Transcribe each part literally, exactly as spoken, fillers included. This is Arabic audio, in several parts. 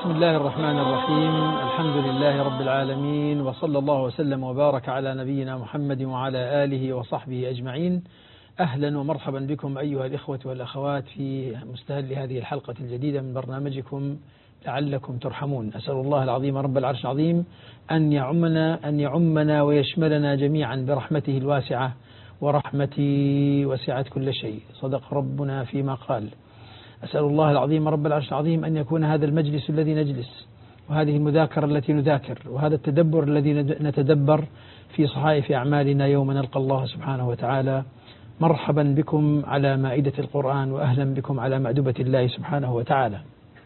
بسم الله الرحمن الرحيم. الحمد لله رب العالمين، وصلى الله وسلم وبارك على نبينا محمد وعلى آله وصحبه أجمعين. أهلا ومرحبا بكم أيها الإخوة والأخوات في مستهل هذه الحلقة الجديدة من برنامجكم لعلكم ترحمون. أسأل الله العظيم رب العرش العظيم أن يعمنا أن يعمنا ويشملنا جميعا برحمته الواسعة، ورحمتي وسعت كل شيء، صدق ربنا فيما قال. أسأل الله العظيم رب العرش العظيم أن يكون هذا المجلس الذي نجلس، وهذه المذاكرة التي نذاكر، وهذا التدبر الذي نتدبر في صحائف أعمالنا يوم نلقى الله سبحانه وتعالى. مرحبا بكم على مائدة القرآن، وأهلا بكم على مأدبة الله سبحانه وتعالى.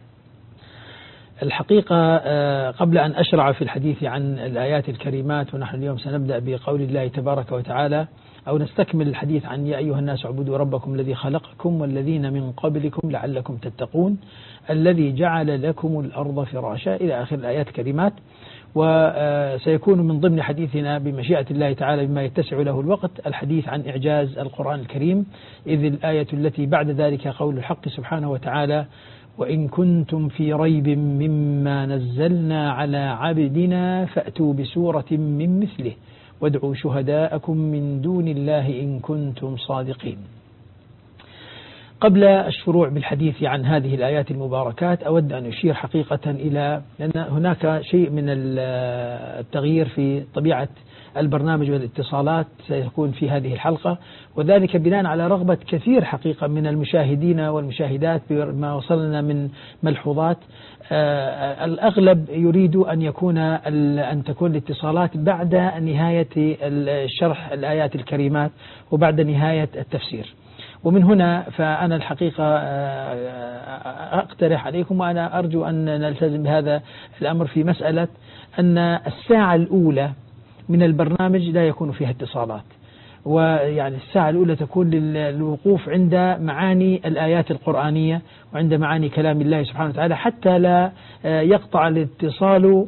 الحقيقة قبل أن أشرع في الحديث عن الآيات الكريمات، ونحن اليوم سنبدأ بقول الله تبارك وتعالى، أو نستكمل الحديث عن يا أيها الناس اعبدوا ربكم الذي خلقكم والذين من قبلكم لعلكم تتقون الذي جعل لكم الأرض فراشا إلى آخر الآيات الكريمات. وسيكون من ضمن حديثنا بمشيئة الله تعالى بما يتسع له الوقت الحديث عن إعجاز القرآن الكريم، إذ الآية التي بعد ذلك قول الحق سبحانه وتعالى: وإن كنتم في ريب مما نزلنا على عبدنا فأتوا بسورة من مثله وادعوا شهداءكم من دون الله إن كنتم صادقين. قبل الشروع بالحديث عن هذه الآيات المباركات أود أن أشير حقيقة إلى أن هناك شيء من التغيير في طبيعة البرنامج والاتصالات سيكون في هذه الحلقة، وذلك بناء على رغبة كثير حقيقة من المشاهدين والمشاهدات بما وصلنا من ملحوظات. الأغلب يريد أن يكون أن تكون الاتصالات بعد نهاية الشرح الآيات الكريمات وبعد نهاية التفسير، ومن هنا فأنا الحقيقة أقترح عليكم، وأنا أرجو أن نلتزم بهذا الأمر في مسألة أن الساعة الأولى من البرنامج لا يكون فيها اتصالات، ويعني الساعة الأولى تكون للوقوف عند معاني الآيات القرآنية وعند معاني كلام الله سبحانه وتعالى، حتى لا يقطع الاتصال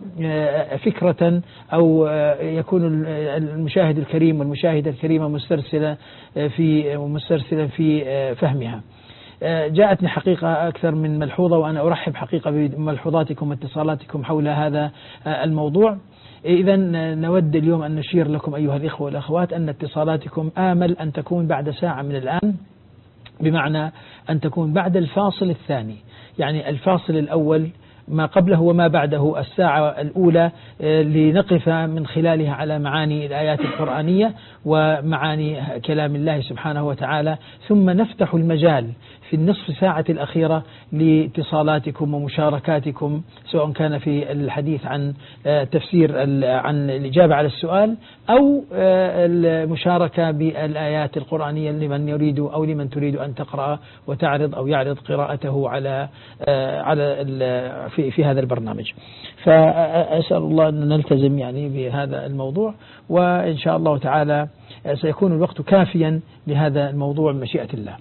فكرة أو يكون المشاهد الكريم والمشاهدة الكريمة مسترسلة في مسترسلا في فهمها. جاءتني حقيقة أكثر من ملحوظة، وأنا أرحب حقيقة بملحوظاتكم واتصالاتكم حول هذا الموضوع. إذا نود اليوم أن نشير لكم أيها الإخوة والأخوات أن اتصالاتكم آمل أن تكون بعد ساعة من الآن، بمعنى أن تكون بعد الفاصل الثاني، يعني الفاصل الأول ما قبله وما بعده الساعة الأولى، لنقف من خلالها على معاني الآيات القرآنية ومعاني كلام الله سبحانه وتعالى، ثم نفتح المجال في النصف ساعة الأخيرة لاتصالاتكم ومشاركاتكم، سواء كان في الحديث عن تفسير عن الإجابة على السؤال أو المشاركة بالآيات القرآنية لمن يريد أو لمن تريد أن تقرأ وتعرض أو يعرض قراءته على على في في هذا البرنامج. فأسأل الله أن نلتزم يعني بهذا الموضوع، وإن شاء الله تعالى سيكون الوقت كافيا لهذا الموضوع بمشيئة الله.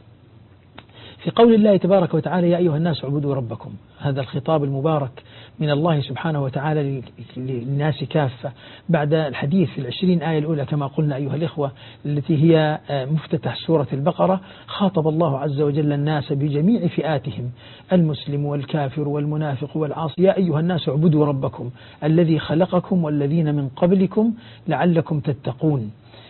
في قول الله تبارك وتعالى: يا أيها الناس اعبدوا ربكم، هذا الخطاب المبارك من الله سبحانه وتعالى للناس كافة، بعد الحديث في العشرين آية الأولى كما قلنا أيها الإخوة، التي هي مفتتح سورة البقرة. خاطب الله عز وجل الناس بجميع فئاتهم، المسلم والكافر والمنافق والعاصي. يا أيها الناس اعبدوا ربكم الذي خلقكم والذين من قبلكم لعلكم تتقون،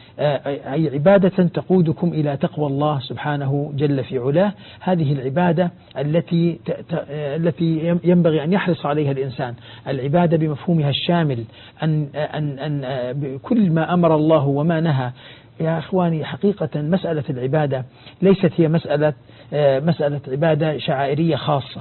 أي عبادة تقودكم إلى تقوى الله سبحانه جل في علاه. هذه العبادة التي التي ينبغي أن يحرص عليها الإنسان، العبادة بمفهومها الشامل، أن أن أن بكل ما أمر الله وما نهى. يا أخواني حقيقة مسألة العبادة ليست هي مسألة مسألة عبادة شعائرية خاصة.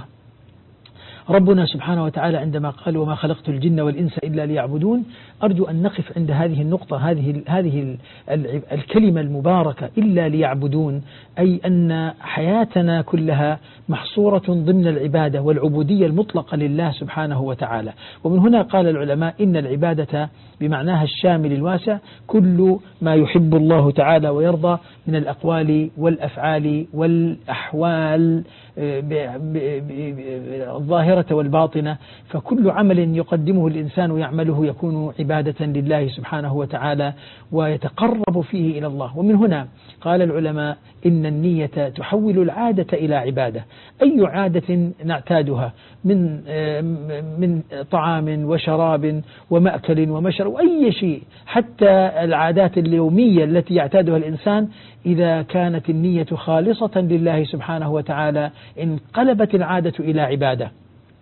ربنا سبحانه وتعالى عندما قال: وما خلقت الجن والإنس إلا ليعبدون، أرجو أن نقف عند هذه النقطة، هذه هذه الكلمة المباركة إلا ليعبدون، أي أن حياتنا كلها محصورة ضمن العبادة والعبودية المطلقة لله سبحانه وتعالى. ومن هنا قال العلماء إن العبادة بمعناها الشامل الواسع كل ما يحب الله تعالى ويرضى من الأقوال والأفعال والأحوال الظاهرة الظاهرة والباطنة، فكل عمل يقدمه الإنسان يعمله يكون عبادة لله سبحانه وتعالى ويتقرب فيه إلى الله. ومن هنا قال العلماء إن النية تحول العادة إلى عبادة. أي عادة نعتادها من من طعام وشراب ومأكل ومشرب وأي شيء، حتى العادات اليومية التي يعتادها الإنسان، إذا كانت النية خالصة لله سبحانه وتعالى انقلبت العادة إلى عبادة.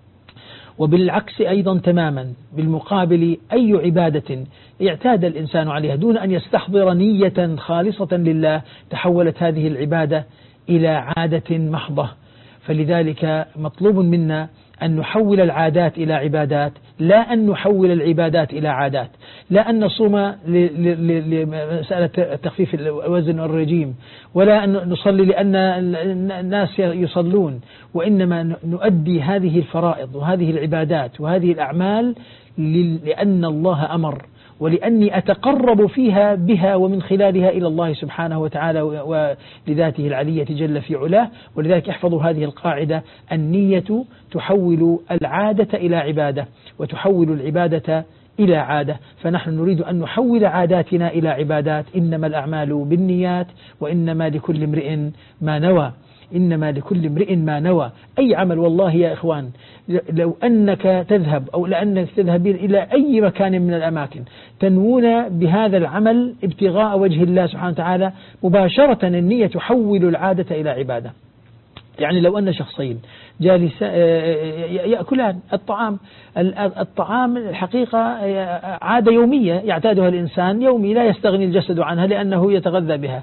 وبالعكس أيضا تماما، بالمقابل أي عبادة اعتاد الإنسان عليها دون أن يستحضر نية خالصة لله تحولت هذه العبادة إلى عادة محضة. فلذلك مطلوب منا أن نحول العادات إلى عبادات، لا أن نحول العبادات إلى عادات، لا أن نصوم لمسألة تخفيف الوزن والرجيم، ولا أن نصلي لأن الناس يصلون، وإنما نؤدي هذه الفرائض وهذه العبادات وهذه الأعمال لأن الله أمر، ولأني أتقرب فيها بها ومن خلالها إلى الله سبحانه وتعالى ولذاته العلية جل في علاه. ولذلك احفظوا هذه القاعدة: النية تحول العادة إلى عبادة، وتحول العبادة إلى عادة. فنحن نريد أن نحول عاداتنا إلى عبادات. إنما الأعمال بالنيات وإنما لكل امرئ ما نوى. إنما لكل امرئ ما نوى. أي عمل، والله يا إخوان، لو أنك تذهب أو لأنك تذهبين إلى أي مكان من الأماكن تنوون بهذا العمل ابتغاء وجه الله سبحانه وتعالى، مباشرة النية تحول العادة إلى عبادة. يعني لو أن شخصين جالسا يأكلان الطعام، الطعام الحقيقة عادة يومية يعتادها الإنسان يومي، لا يستغني الجسد عنها لأنه يتغذى بها.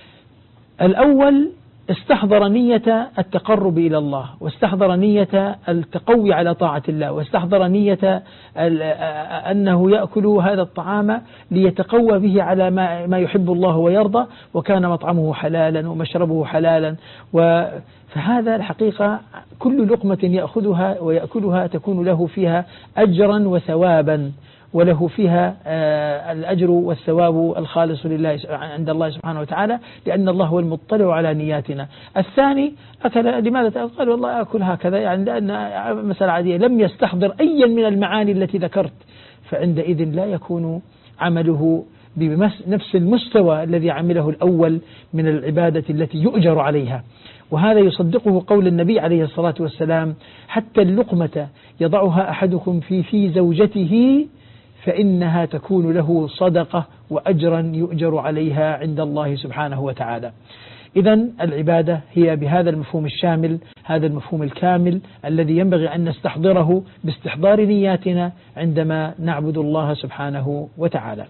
الأول استحضر نية التقرب إلى الله، واستحضر نية التقوي على طاعة الله، واستحضر نية أنه يأكل هذا الطعام ليتقوى به على ما يحب الله ويرضى، وكان مطعمه حلالا ومشربه حلالا. فهذا الحقيقة كل لقمة يأخذها ويأكلها تكون له فيها أجرا وثوابا، وله فيها الأجر والثواب الخالص لله عند الله سبحانه وتعالى، لأن الله هو المطلع على نياتنا. الثاني أكل، لماذا؟ قال والله أكل هكذا، يعني لأن مسألة عادية، لم يستحضر أي من المعاني التي ذكرت، فعندئذ لا يكون عمله بنفس المستوى الذي عمله الأول من العبادة التي يؤجر عليها. وهذا يصدقه قول النبي عليه الصلاة والسلام: حتى اللقمة يضعها أحدكم في في زوجته فإنها تكون له صدقة وأجرا يؤجر عليها عند الله سبحانه وتعالى. إذن العبادة هي بهذا المفهوم الشامل، هذا المفهوم الكامل الذي ينبغي أن نستحضره باستحضار نياتنا عندما نعبد الله سبحانه وتعالى.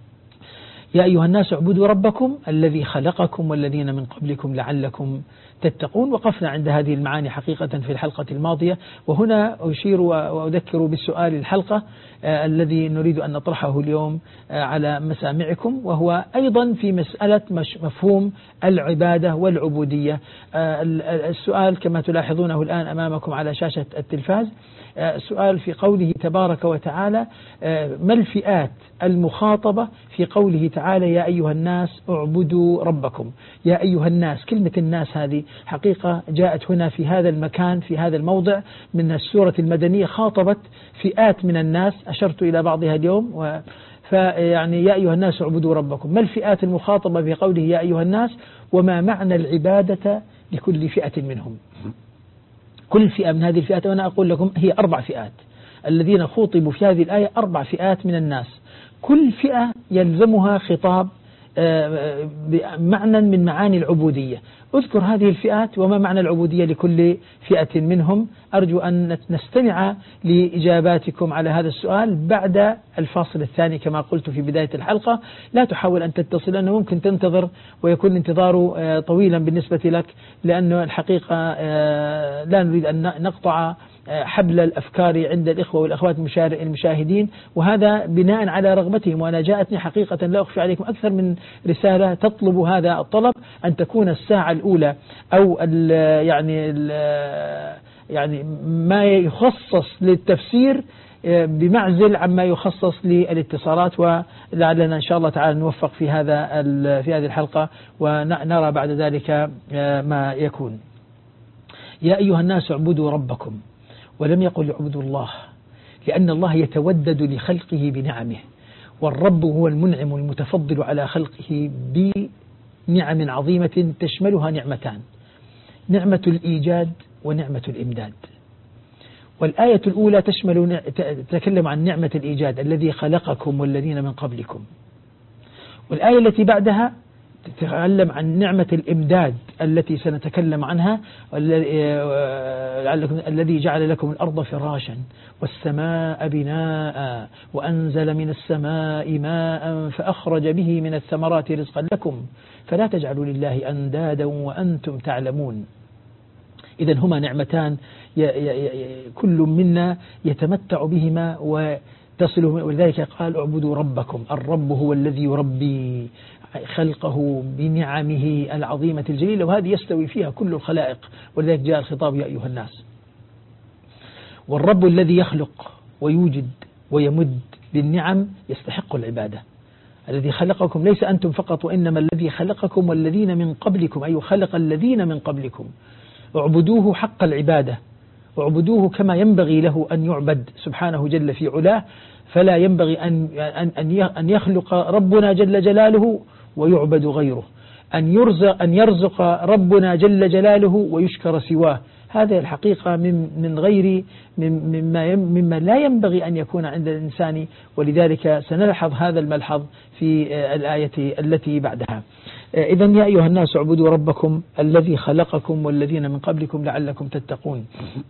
يا أيها الناس اعبدوا ربكم الذي خلقكم والذين من قبلكم لعلكم تتقون. وقفنا عند هذه المعاني حقيقة في الحلقة الماضية، وهنا أشير وأذكر بالسؤال الحلقة آه الذي نريد أن نطرحه اليوم آه على مسامعكم، وهو أيضا في مسألة مفهوم العبادة والعبودية. آه السؤال كما تلاحظونه الآن أمامكم على شاشة التلفاز، سؤال في قوله تبارك وتعالى: ما الفئات المخاطبة في قوله تعالى يا أيها الناس اعبدوا ربكم؟ يا أيها الناس، كلمة الناس هذه حقيقة جاءت هنا في هذا المكان في هذا الموضع من السورة المدنية، خاطبت فئات من الناس أشرت إلى بعضها اليوم. و فيعني يا أيها الناس اعبدوا ربكم، ما الفئات المخاطبة في قوله يا أيها الناس، وما معنى العبادة لكل فئة منهم؟ كل فئة من هذه الفئات، وأنا أقول لكم هي أربع فئات الذين خوطبوا في هذه الآية، أربع فئات من الناس، كل فئة يلزمها خطاب بمعنى من معاني العبودية. أذكر هذه الفئات وما معنى العبودية لكل فئة منهم. أرجو أن نستمع لإجاباتكم على هذا السؤال بعد الفاصل الثاني كما قلت في بداية الحلقة. لا تحاول أن تتصل، لأنه ممكن تنتظر ويكون انتظار طويلا بالنسبة لك، لأنه الحقيقة لا نريد أن نقطع حبل الأفكار عند الإخوة والأخوات المشاهدين، وهذا بناء على رغبتهم. وأنا جاءتني حقيقة لا أخفي عليكم أكثر من رسالة تطلب هذا الطلب، أن تكون الساعة الأولى أو ال يعني ال يعني ما يخصص للتفسير بمعزل عما يخصص للاتصالات، ولعلنا إن شاء الله تعالى نوفق في هذا في هذه الحلقة ونرى بعد ذلك ما يكون. يا أيها الناس اعبدوا ربكم، ولم يقل اعبدوا الله، لأن الله يتودد لخلقه بنعمه، والرب هو المنعم المتفضل على خلقه بنعم عظيمة تشملها نعمتان: نعمة الإيجاد ونعمة الإمداد. والآية الأولى تشمل تتكلم عن نعمة الإيجاد الذي خلقكم والذين من قبلكم، والآية التي بعدها تتكلم عن نعمة الإمداد التي سنتكلم عنها، الذي جعل لكم الأرض فراشا والسماء بناء وأنزل من السماء ماء فأخرج به من الثمرات رزقا لكم فلا تجعلوا لله أندادا وأنتم تعلمون. إذن هما نعمتان كل منا يتمتع بهما وتصل، ولذلك قال اعبدوا ربكم. الرب هو الذي يربي خلقه بنعمه العظيمة الجليلة، وهذه يستوي فيها كل الخلائق، ولذلك جاء الخطاب يا أيها الناس. والرب الذي يخلق ويوجد ويمد بالنعم يستحق العبادة. الذي خلقكم ليس أنتم فقط، وإنما الذي خلقكم والذين من قبلكم، أي خلق الذين من قبلكم. اعبدوه حق العبادة، واعبدوه كما ينبغي له أن يعبد سبحانه جل في علاه. فلا ينبغي أن أن يخلق ربنا جل جلاله ويعبد غيره، أن يرزق أن يرزق ربنا جل جلاله ويشكر سواه. هذا الحقيقة من من غير مما مما لا ينبغي أن يكون عند الإنسان، ولذلك سنلحظ هذا الملحظ في الآية التي بعدها. إذن يا أيها الناس اعبدوا ربكم الذي خلقكم والذين من قبلكم لعلكم تتقون.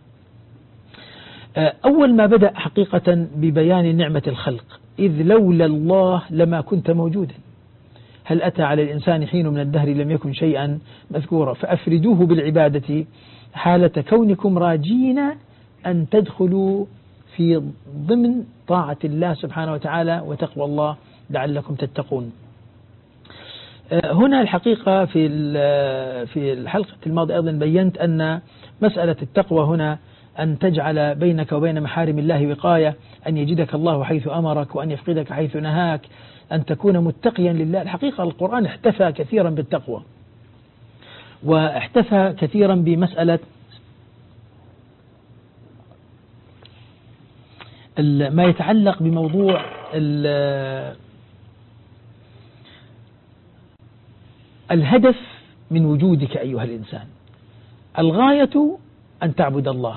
أول ما بدأ حقيقة ببيان نعمة الخلق: إذ لولا الله لما كنت موجودا. هل أتى على الإنسان حين من الدهر لم يكن شيئا مذكورا، فأفردوه بالعبادة حالة كونكم راجين أن تدخلوا في ضمن طاعة الله سبحانه وتعالى وتقوى الله لعلكم تتقون. هنا الحقيقة في في الحلقة الماضية أيضا بينت أن مسألة التقوى هنا أن تجعل بينك وبين محارم الله وقاية، أن يجدك الله حيث أمرك وأن يفقدك حيث نهاك، أن تكون متقيا لله. الحقيقة القرآن احتفى كثيرا بالتقوى، واحتفى كثيرا بمسألة ما يتعلق بموضوع الهدف من وجودك أيها الإنسان. الغاية أن تعبد الله،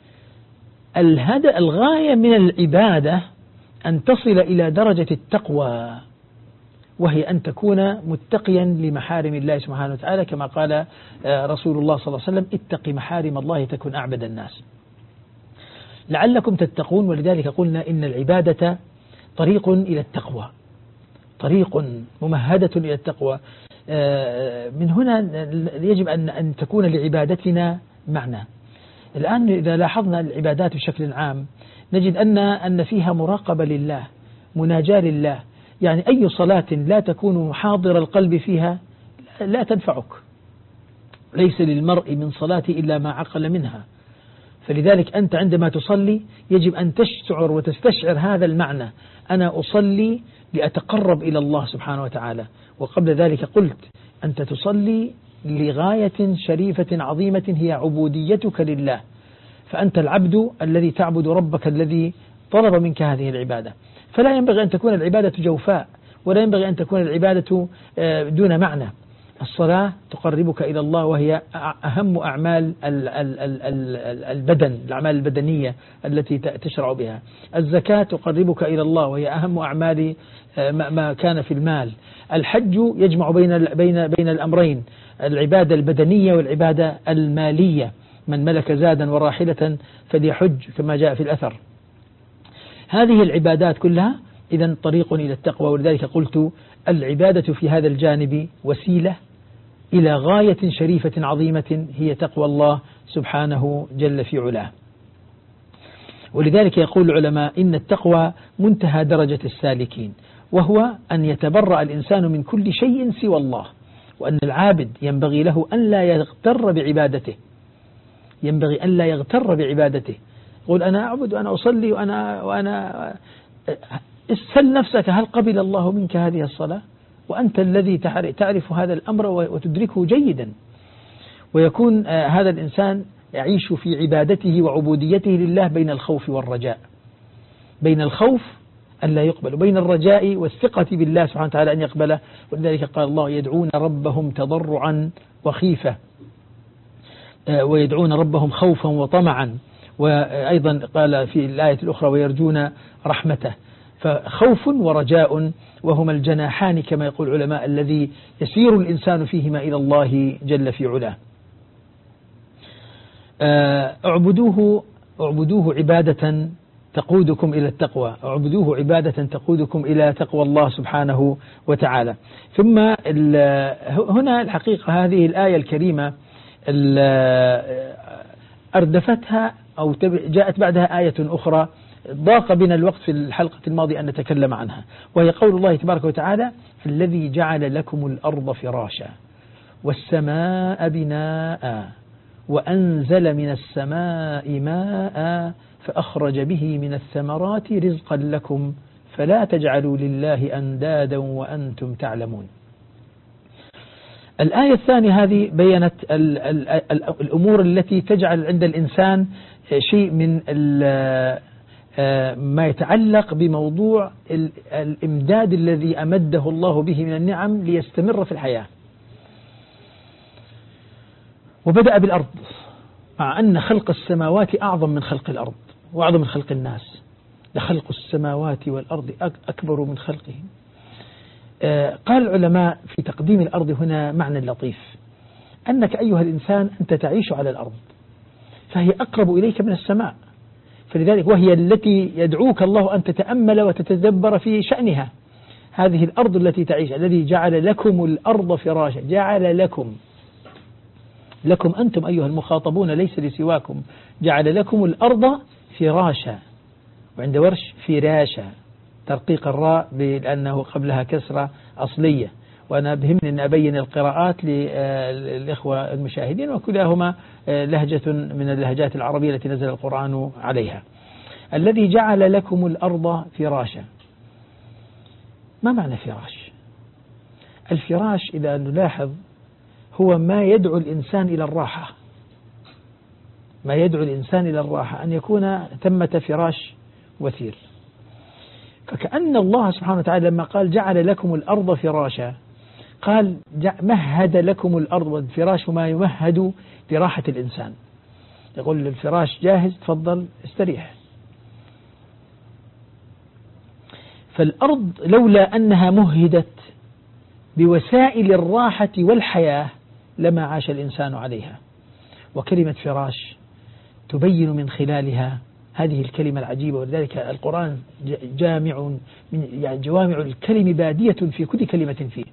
الغاية من العبادة أن تصل إلى درجة التقوى، وهي أن تكون متقيا لمحارم الله سبحانه وتعالى، كما قال رسول الله صلى الله عليه وسلم: اتق محارم الله تكن أعبد الناس لعلكم تتقون. ولذلك قلنا إن العبادة طريق إلى التقوى، طريق ممهدة إلى التقوى. من هنا يجب أن أن تكون لعبادتنا معنى. الآن إذا لاحظنا العبادات بشكل عام نجد أن أن فيها مراقبة لله، مناجاة لله. يعني أي صلاة لا تكون حاضر القلب فيها لا تنفعك. ليس للمرء من صلاة إلا ما عقل منها. فلذلك أنت عندما تصلي يجب أن تشعر وتستشعر هذا المعنى: أنا أصلي لأتقرب إلى الله سبحانه وتعالى. وقبل ذلك قلت أنت تصلي لغاية شريفة عظيمة هي عبوديتك لله، فأنت العبد الذي تعبد ربك الذي طلب منك هذه العبادة. فلا ينبغي أن تكون العبادة جوفاء، ولا ينبغي أن تكون العبادة دون معنى. الصلاة تقربك إلى الله وهي أهم أعمال البدن، الأعمال البدنية التي تشرع بها. الزكاة تقربك إلى الله وهي أهم أعمال ما كان في المال. الحج يجمع بين بين بين الأمرين، العبادة البدنية والعبادة المالية. من ملك زادا وراحلة فليحج كما جاء في الأثر. هذه العبادات كلها إذن طريق إلى التقوى. ولذلك قلت العبادة في هذا الجانب وسيلة إلى غاية شريفة عظيمة هي تقوى الله سبحانه جل في علاه. ولذلك يقول العلماء إن التقوى منتهى درجة السالكين، وهو أن يتبرأ الإنسان من كل شيء سوى الله، وأن العابد ينبغي له أن لا يغتر بعبادته، ينبغي أن لا يغتر بعبادته. يقول أنا أعبد وأنا أصلي وأنا وأنا اسأل نفسك هل قبل الله منك هذه الصلاة؟ وأنت الذي تعرف هذا الأمر وتدركه جيدا. ويكون هذا الإنسان يعيش في عبادته وعبوديته لله بين الخوف والرجاء، بين الخوف أن لا يقبل وبين الرجاء والثقة بالله سبحانه وتعالى أن يقبله. ولذلك قال الله يدعون ربهم تضرعا وخيفة ويدعون ربهم خوفا وطمعا، وأيضا قال في الآية الأخرى ويرجون رحمته. فخوف ورجاء وهما الجناحان كما يقول العلماء الذي يسير الإنسان فيهما إلى الله جل في علاه. اعبدوه اعبدوه عبادة تقودكم إلى التقوى، اعبدوه عبادة تقودكم إلى تقوى الله سبحانه وتعالى. ثم هنا الحقيقة هذه الآية الكريمة أردفتها أو جاءت بعدها آية أخرى ضاق بنا الوقت في الحلقة الماضية أن نتكلم عنها، وهي قول الله تبارك وتعالى الذي جعل لكم الأرض فراشا والسماء بناء وأنزل من السماء ماء فأخرج به من الثمرات رزقا لكم فلا تجعلوا لله أندادا وأنتم تعلمون. الآية الثانية هذه بيّنت ال ال ال الأمور التي تجعل عند الإنسان شيء من ما يتعلق بموضوع الإمداد الذي أمده الله به من النعم ليستمر في الحياة. وبدأ بالأرض، مع أن خلق السماوات أعظم من خلق الأرض وأعظم من خلق الناس، لخلق السماوات والأرض أكبر من خلقهم. قال العلماء في تقديم الأرض هنا معنى لطيف، أنك أيها الإنسان أنت تعيش على الأرض فهي أقرب إليك من السماء، فلذلك وهي التي يدعوك الله أن تتأمل وتتدبر في شأنها. هذه الأرض التي تعيش، الذي جعل لكم الأرض فراشا، جعل لكم لكم أنتم أيها المخاطبون ليس لسواكم، جعل لكم الأرض فراشا، وعند ورش فراشا ترقيق الراء لأنه قبلها كسرة أصلية. وأنا بهمني أن أبين القراءات للإخوة المشاهدين وكلاهما لهجة من اللهجات العربية التي نزل القرآن عليها. الذي جعل لكم الأرض فراشا، ما معنى فراش؟ الفراش إذا نلاحظ هو ما يدعو الإنسان إلى الراحة، ما يدعو الإنسان إلى الراحة أن يكون ثمة فراش وثير. فكأن الله سبحانه وتعالى لما قال جعل لكم الأرض فراشا قال مهد لكم الأرض، والفراش ما يمهد لراحة الإنسان، يقول الفراش جاهز تفضل استريح. فالأرض لولا أنها مهدت بوسائل الراحة والحياة لما عاش الإنسان عليها. وكلمة فراش تبين من خلالها هذه الكلمة العجيبة، ولذلك القرآن جامع من يعني جوامع الكلم بادية في كل كلمة فيه،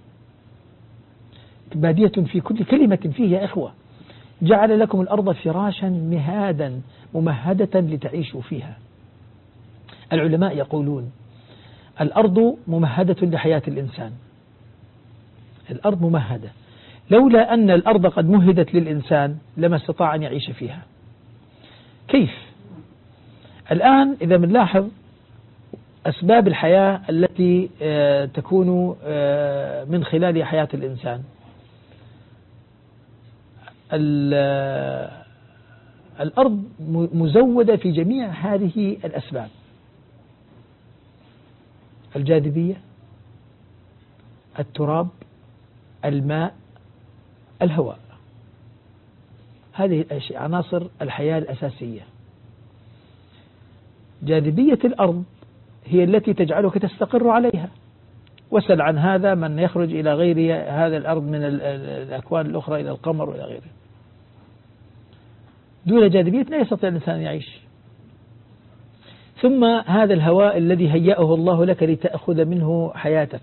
بادية في كل كلمة فيه يا إخوة. جعل لكم الأرض فراشا مهادا ممهدة لتعيشوا فيها. العلماء يقولون الأرض ممهدة لحياة الإنسان، الأرض ممهدة، لولا أن الأرض قد مهدت للإنسان لما استطاع أن يعيش فيها. كيف؟ الآن إذا بنلاحظ أسباب الحياة التي تكون من خلال حياة الإنسان، الأرض مزودة في جميع هذه الأسباب: الجاذبية، التراب، الماء، الهواء. هذه عناصر الحياة الأساسية. جاذبية الأرض هي التي تجعلك تستقر عليها، وسل عن هذا من يخرج إلى غير هذا الأرض من الأكوان الأخرى إلى القمر وإلى غيره. دون جاذبية لا يستطيع الإنسان أن يعيش. ثم هذا الهواء الذي هيأه الله لك لتأخذ منه حياتك،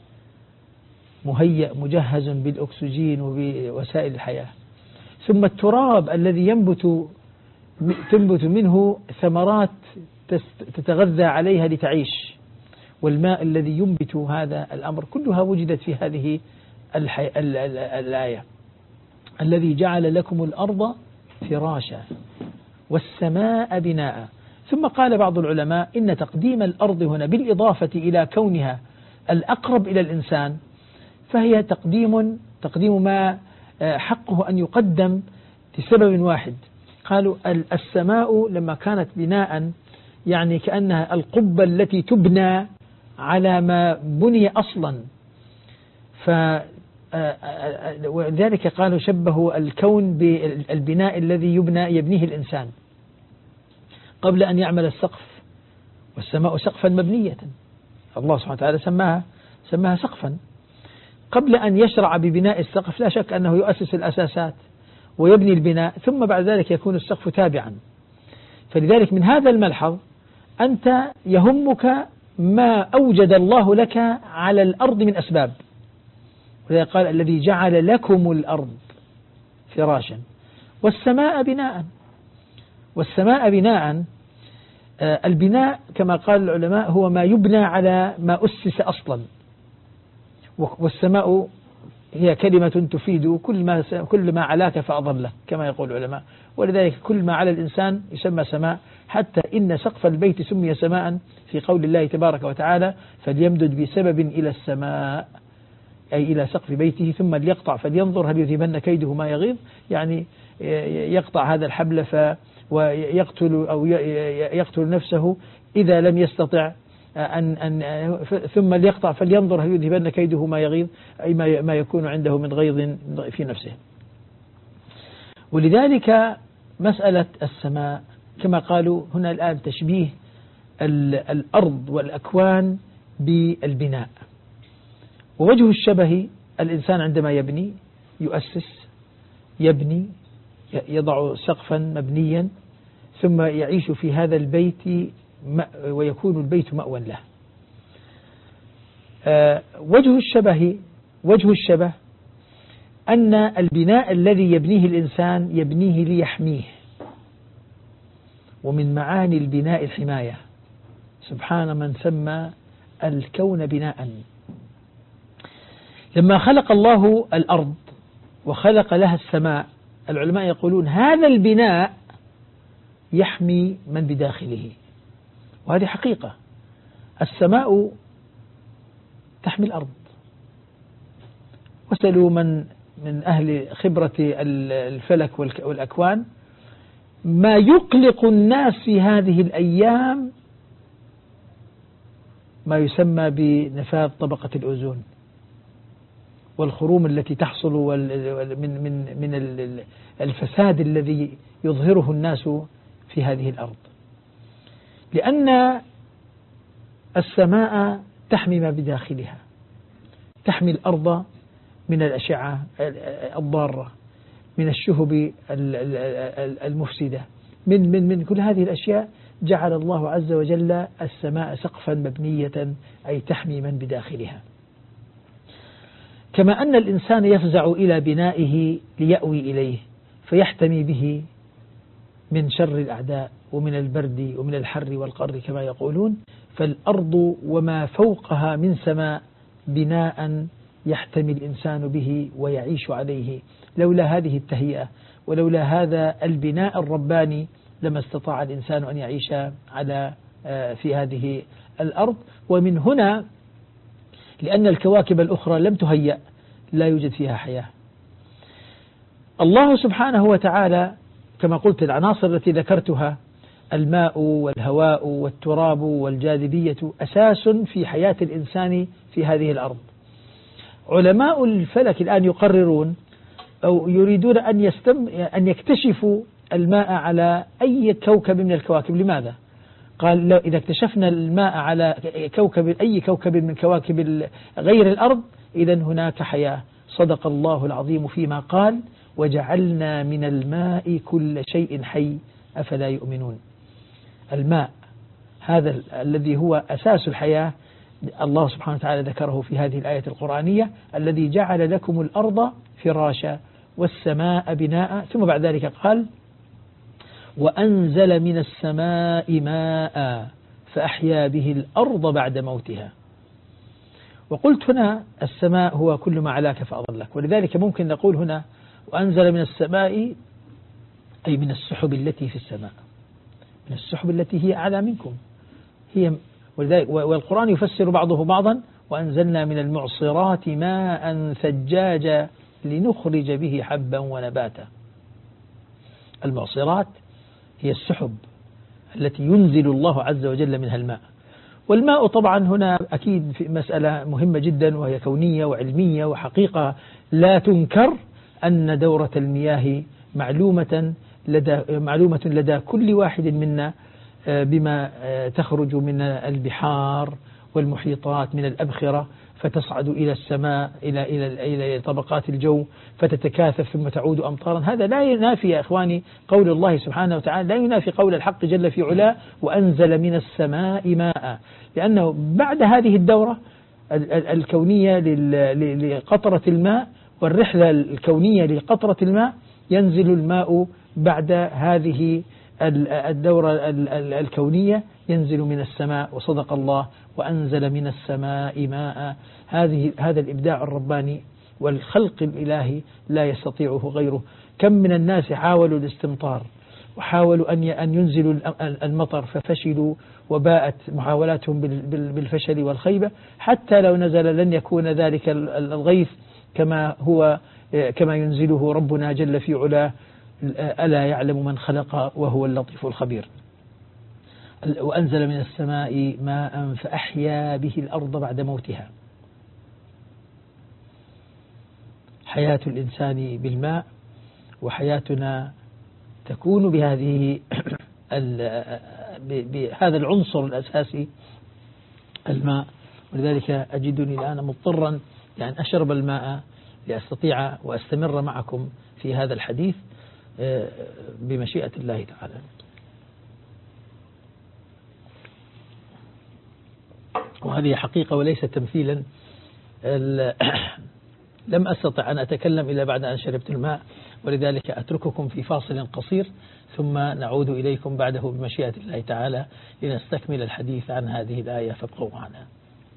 مهيأ مجهز بالأكسجين وبوسائل الحياة. ثم التراب الذي ينبت تنبت منه ثمرات تتغذى عليها لتعيش، والماء الذي ينبت هذا الأمر، كلها وجدت في هذه الآية. الذي جعل لكم الأرض فراشا والسماء بناء. ثم قال بعض العلماء إن تقديم الأرض هنا بالإضافة إلى كونها الأقرب إلى الإنسان فهي تقديم تقديم ما حقه أن يقدم لسبب واحد. قالوا السماء لما كانت بناء يعني كأنها القبة التي تبنى على ما بني أصلا، ولذلك قالوا شبهوا الكون بالبناء الذي يبنى يبنيه الإنسان قبل أن يعمل السقف، والسماء سقفا مبنية، الله سبحانه وتعالى سماها سماها سقفا. قبل أن يشرع ببناء السقف لا شك أنه يؤسس الأساسات ويبني البناء، ثم بعد ذلك يكون السقف تابعا. فلذلك من هذا الملحظ أنت يهمك ما أوجد الله لك على الأرض من أسباب، ولذلك قال الذي جعل لكم الأرض فراشا والسماء بناء. والسماء بناء، البناء كما قال العلماء هو ما يبنى على ما أسس أصلا، والسماء هي كلمة تفيد كل ما كل ما علاك فأضله كما يقول العلماء، ولذلك كل ما على الإنسان يسمى سماء، حتى إن سقف البيت سمي سماء في قول الله تبارك وتعالى فليمدد بسبب إلى السماء، أي إلى سقف بيته ثم ليقطع فلينظر هل يذهبن كيده ما يغيظ، يعني يقطع هذا الحبل ف ويقتل أو يقتل نفسه إذا لم يستطع أن أن ثم ليقطع فلينظر هل يذهبن كيده ما يغيظ، أي ما يكون عنده من غيظ في نفسه. ولذلك مسألة السماء كما قالوا هنا الآن تشبيه الأرض والأكوان بالبناء، ووجه الشبه الإنسان عندما يبني يؤسس يبني يضع سقفا مبنيا ثم يعيش في هذا البيت ويكون البيت مأوى له. وجه الشبه وجه الشبه أن البناء الذي يبنيه الإنسان يبنيه ليحميه، ومن معاني البناء الحماية، سبحان من سمى الكون بناء. لما خلق الله الأرض وخلق لها السماء، العلماء يقولون هذا البناء يحمي من بداخله، وهذه حقيقة. السماء تحمي الأرض، واسألوا من من أهل خبرة الفلك والأكوان ما يقلق الناس في هذه الأيام ما يسمى بنفاذ طبقة الأوزون والخروم التي تحصل من من من الفساد الذي يظهره الناس في هذه الأرض، لأن السماء تحمي ما بداخلها، تحمي الأرض من الأشعة الضارة، من الشهب المفسدة، من من من كل هذه الأشياء. جعل الله عز وجل السماء سقفا مبنية، أي تحمي من بداخلها. كما أن الإنسان يفزع إلى بنائه ليأوي إليه فيحتمي به من شر الأعداء ومن البرد ومن الحر والقر كما يقولون، فالأرض وما فوقها من سماء بناء يحتمي الإنسان به ويعيش عليه. لولا هذه التهيئة ولولا هذا البناء الرباني لما استطاع الإنسان أن يعيش على في هذه الأرض. ومن هنا لأن الكواكب الأخرى لم تهيأ لا يوجد فيها حياة. الله سبحانه وتعالى كما قلت العناصر التي ذكرتها الماء والهواء والتراب والجاذبية أساس في حياة الإنسان في هذه الأرض. علماء الفلك الآن يقررون أو يريدون أن يستم أن يكتشفوا الماء على أي كوكب من الكواكب. لماذا؟ قال لو إذا اكتشفنا الماء على كوكب أي كوكب من كواكب غير الأرض إذا هناك حياة. صدق الله العظيم فيما قال وجعلنا من الماء كل شيء حي أفلا يؤمنون. الماء هذا الذي هو أساس الحياة الله سبحانه وتعالى ذكره في هذه الآية القرآنية الذي جعل لكم الأرض فراشا والسماء بناء. ثم بعد ذلك قال وأنزل من السماء ماء فأحيا به الأرض بعد موتها. وقلت هنا السماء هو كل ما علاك فأضلك، ولذلك ممكن نقول هنا وأنزل من السماء أي من السحب التي في السماء، من السحب التي هي أعلى منكم هي. ولذلك والقرآن يفسر بعضه بعضا وأنزلنا من المعصرات ماء ثجاجا لنخرج به حبا ونباتا. المعصرات هي السحب التي ينزل الله عز وجل منها الماء. والماء طبعا هنا أكيد في مسألة مهمة جدا، وهي كونية وعلمية وحقيقة لا تنكر، أن دورة المياه معلومة لدى, معلومة لدى كل واحد منا بما تخرج من البحار والمحيطات من الأبخرة، فتصعد إلى السماء إلى إلى إلى طبقات الجو فتتكاثف ثم تعود أمطارا. هذا لا ينافي يا إخواني قول الله سبحانه وتعالى، لا ينافي قول الحق جل في علاه وأنزل من السماء ماء، لأنه بعد هذه الدورة الكونية لقطرة الماء والرحلة الكونية لقطرة الماء ينزل الماء بعد هذه الدورة الكونية، ينزل من السماء. وصدق الله وأنزل من السماء ماء. هذه هذا الإبداع الرباني والخلق الإلهي لا يستطيعه غيره. كم من الناس حاولوا الاستمطار وحاولوا أن أن ينزلوا المطر ففشلوا، وباءت محاولاتهم بالفشل والخيبة. حتى لو نزل لن يكون ذلك الغيث كما هو كما ينزله ربنا جل في علاه. ألا يعلم من خلق وهو اللطيف الخبير. وأنزل من السماء ماء فأحيا به الأرض بعد موتها. حياة الإنسان بالماء، وحياتنا تكون بهذه بهذا العنصر الأساسي الماء. ولذلك أجدني الآن مضطرا يعني أشرب الماء لأستطيع وأستمر معكم في هذا الحديث بمشيئة الله تعالى. وهذه حقيقة وليس تمثيلا. لم أستطع أن أتكلم إلا بعد أن شربت الماء، ولذلك أترككم في فاصل قصير ثم نعود إليكم بعده بمشيئة الله تعالى لنستكمل الحديث عن هذه الآية، فابقوا معنا.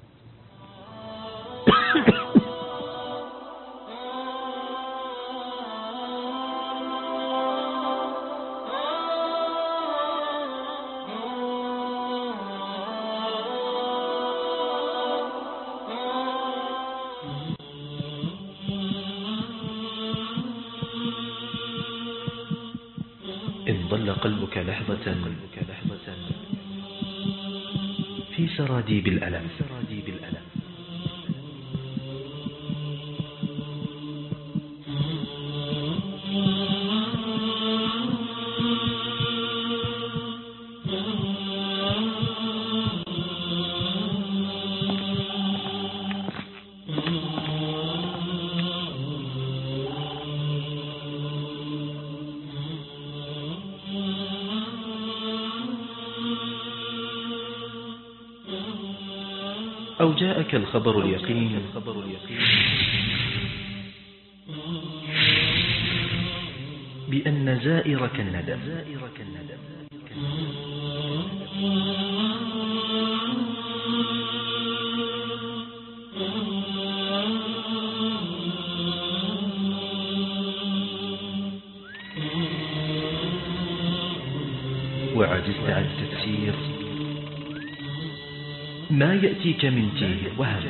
إن ضل قلبك لحظة في سراديب الألم، أو جاءك الخبر اليقين بأن زائرك الندم، وعجزت عن تفسير ما يأتيك من تيه وهم.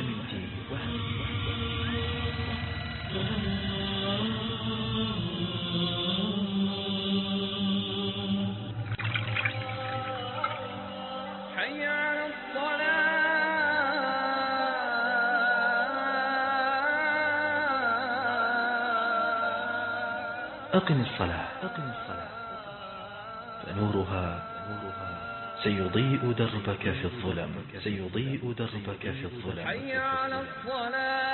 حي على الصلاة. أقم الصلاة فنورها سيضيء دربك في الظلم، سيضيء دربك في الظلم. حي على الصلاة.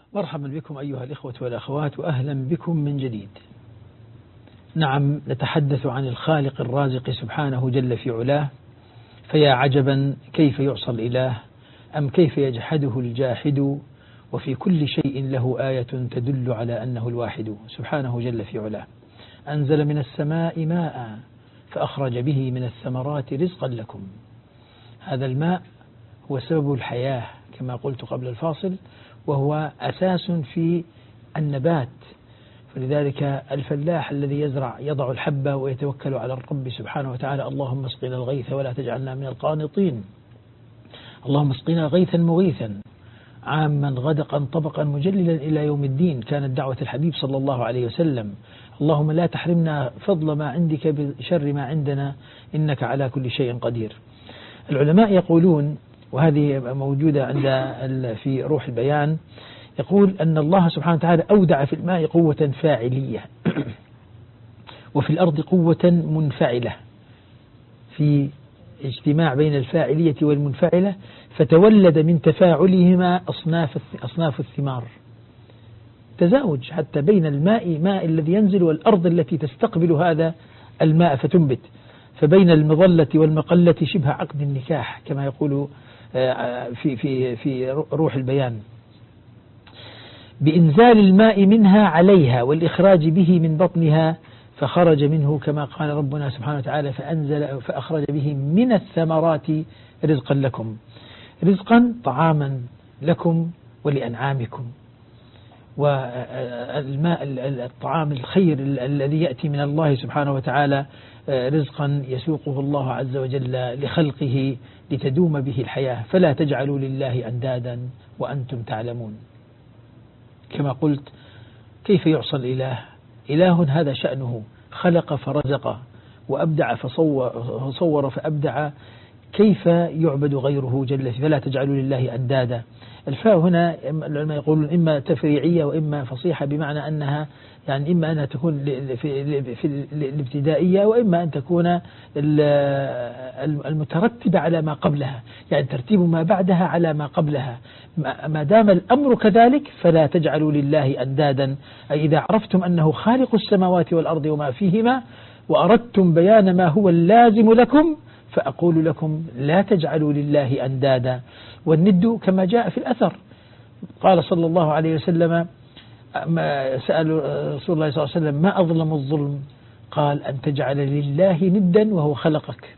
مرحبا بكم أيها الإخوة والأخوات، وأهلا بكم من جديد. نعم، نتحدث عن الخالق الرازق سبحانه جل في علاه، فيا عجبا كيف يعصى الإله، أم كيف يجحده الجاحد، وفي كل شيء له آية تدل على أنه الواحد سبحانه جل في علاه. أنزل من السماء ماء فأخرج به من الثمرات رزقا لكم. هذا الماء هو سبب الحياة كما قلت قبل الفاصل، وهو أساس في النبات. فلذلك الفلاح الذي يزرع يضع الحبة ويتوكل على الرب سبحانه وتعالى: اللهم اسقنا الغيث ولا تجعلنا من القانطين، اللهم اسقنا غيثا مغيثا عاما غدقا طبقا مجللا إلى يوم الدين. كانت دعوة الحبيب صلى الله عليه وسلم: اللهم لا تحرمنا فضل ما عندك بشر ما عندنا، إنك على كل شيء قدير. العلماء يقولون، وهذه موجودة عند في روح البيان، يقول أن الله سبحانه وتعالى أودع في الماء قوة فاعلية وفي الأرض قوة منفعلة، في اجتماع بين الفاعلية والمنفعلة، فتولد من تفاعلهما أصناف أصناف الثمار، تزاوج حتى بين الماء ماء الذي ينزل والأرض التي تستقبل هذا الماء فتنبت، فبين المظلة والمقلة شبه عقد النكاح كما يقول في في في روح البيان، بإنزال الماء منها عليها والإخراج به من بطنها، فخرج منه كما قال ربنا سبحانه وتعالى: فأنزل فأخرج به من الثمرات رزقا لكم. رزقا طعاما لكم ولأنعامكم. والماء الطعام الخير الذي يأتي من الله سبحانه وتعالى رزقا يسوقه الله عز وجل لخلقه لتدوم به الحياة. فلا تجعلوا لله أندادا وأنتم تعلمون. كما قلت، كيف يعصى الإله؟ إله هذا شأنه، خلق فرزق وأبدع فصور فأبدع، كيف يعبد غيره جل؟ فلا تجعلوا لله أندادا. الفاء هنا العلماء يقولون إما تفريعية وإما فصيحة، بمعنى أنها يعني إما أنها تكون في الابتدائية وإما أن تكون المترتبة على ما قبلها، يعني ترتيب ما بعدها على ما قبلها. ما دام الأمر كذلك فلا تجعلوا لله أندادا، أي إذا عرفتم أنه خالق السماوات والأرض وما فيهما وأردتم بيان ما هو اللازم لكم، فأقول لكم لا تجعلوا لله أندادا. والند كما جاء في الأثر، قال صلى الله عليه وسلم: ما سأل رسول الله صلى الله عليه وسلم: ما أظلم الظلم؟ قال: أن تجعل لله ندا وهو خلقك.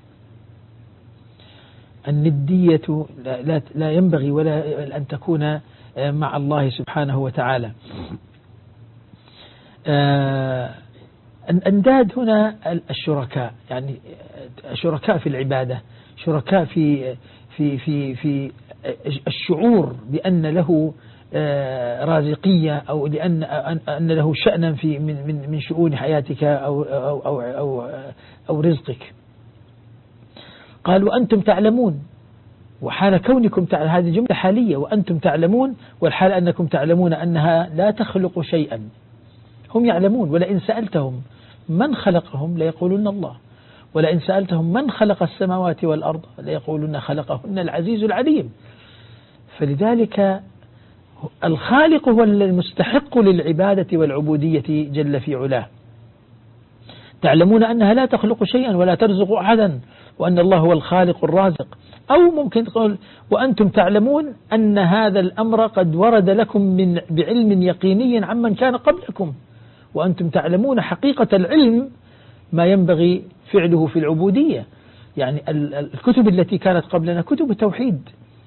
الندية لا, لا ينبغي ولا أن تكون مع الله سبحانه وتعالى. الأنداد هنا الشركاء، يعني شركاء في العبادة، شركاء في في في في الشعور بأن له رازقية، أو لأن أن له شأنا في من من من شؤون حياتك أو أو أو أو, أو رزقك. قال: وأنتم تعلمون، وحال كونكم تعلمون، هذه جملة حالية، وأنتم تعلمون، والحال أنكم تعلمون أنها لا تخلق شيئا. هم يعلمون، ولئن سألتهم من خلقهم ليقولون الله، ولئن سألتهم من خلق السماوات والأرض ليقولون خلقهن العزيز العليم. فلذلك الخالق هو المستحق للعبادة والعبودية جل في علاه. تعلمون أنها لا تخلق شيئا ولا ترزق أحدا، وأن الله هو الخالق الرازق. أو ممكن تقول: وأنتم تعلمون أن هذا الأمر قد ورد لكم من بعلم يقيني عمن كان قبلكم، وأنتم تعلمون حقيقة العلم ما ينبغي فعله في العبودية. يعني الكتب التي كانت قبلنا كتب توحيد،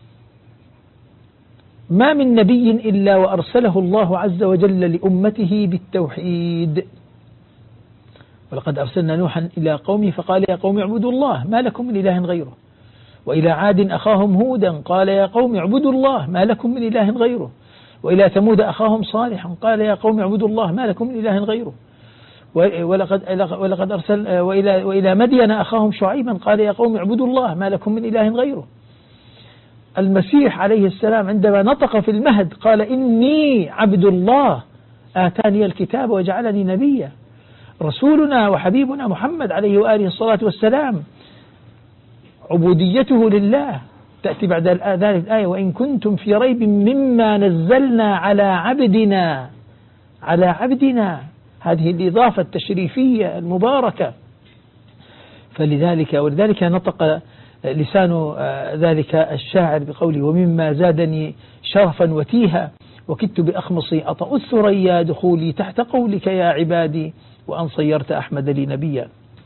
ما من نبي إلا وأرسله الله عز وجل لأمته بالتوحيد. ولقد أرسلنا نوحا إلى قومه فقال: يا قوم اعبدوا الله ما لكم من إله غيره. وإلى عاد أخاهم هودا قال: يا قوم اعبدوا الله ما لكم من إله غيره. وإلى ثمود أخاهم صالحا قال: يا قوم اعبدوا الله ما لكم من إله غيره. ولقد ولقد أرسل وإلى وإلى مدين أخاهم شعيبا قال: يا قوم اعبدوا الله ما لكم من إله غيره. المسيح عليه السلام عندما نطق في المهد قال: إني عبد الله آتاني الكتاب وجعلني نبيا. رسولنا وحبيبنا محمد عليه وآله الصلاة والسلام عبوديته لله تأتي بعد ذلك الآية وإن كنتم في ريب مما نزلنا على عبدنا على عبدنا، هذه الإضافة التشريفية المباركة. فلذلك ولذلك نطق لسان ذلك الشاعر بقوله ومما زادني شرفا وتيها وكدت بأخمصي أطأ الثريا دخولي تحت قولك يا عبادي وأن صيرت أحمد لي نبيا.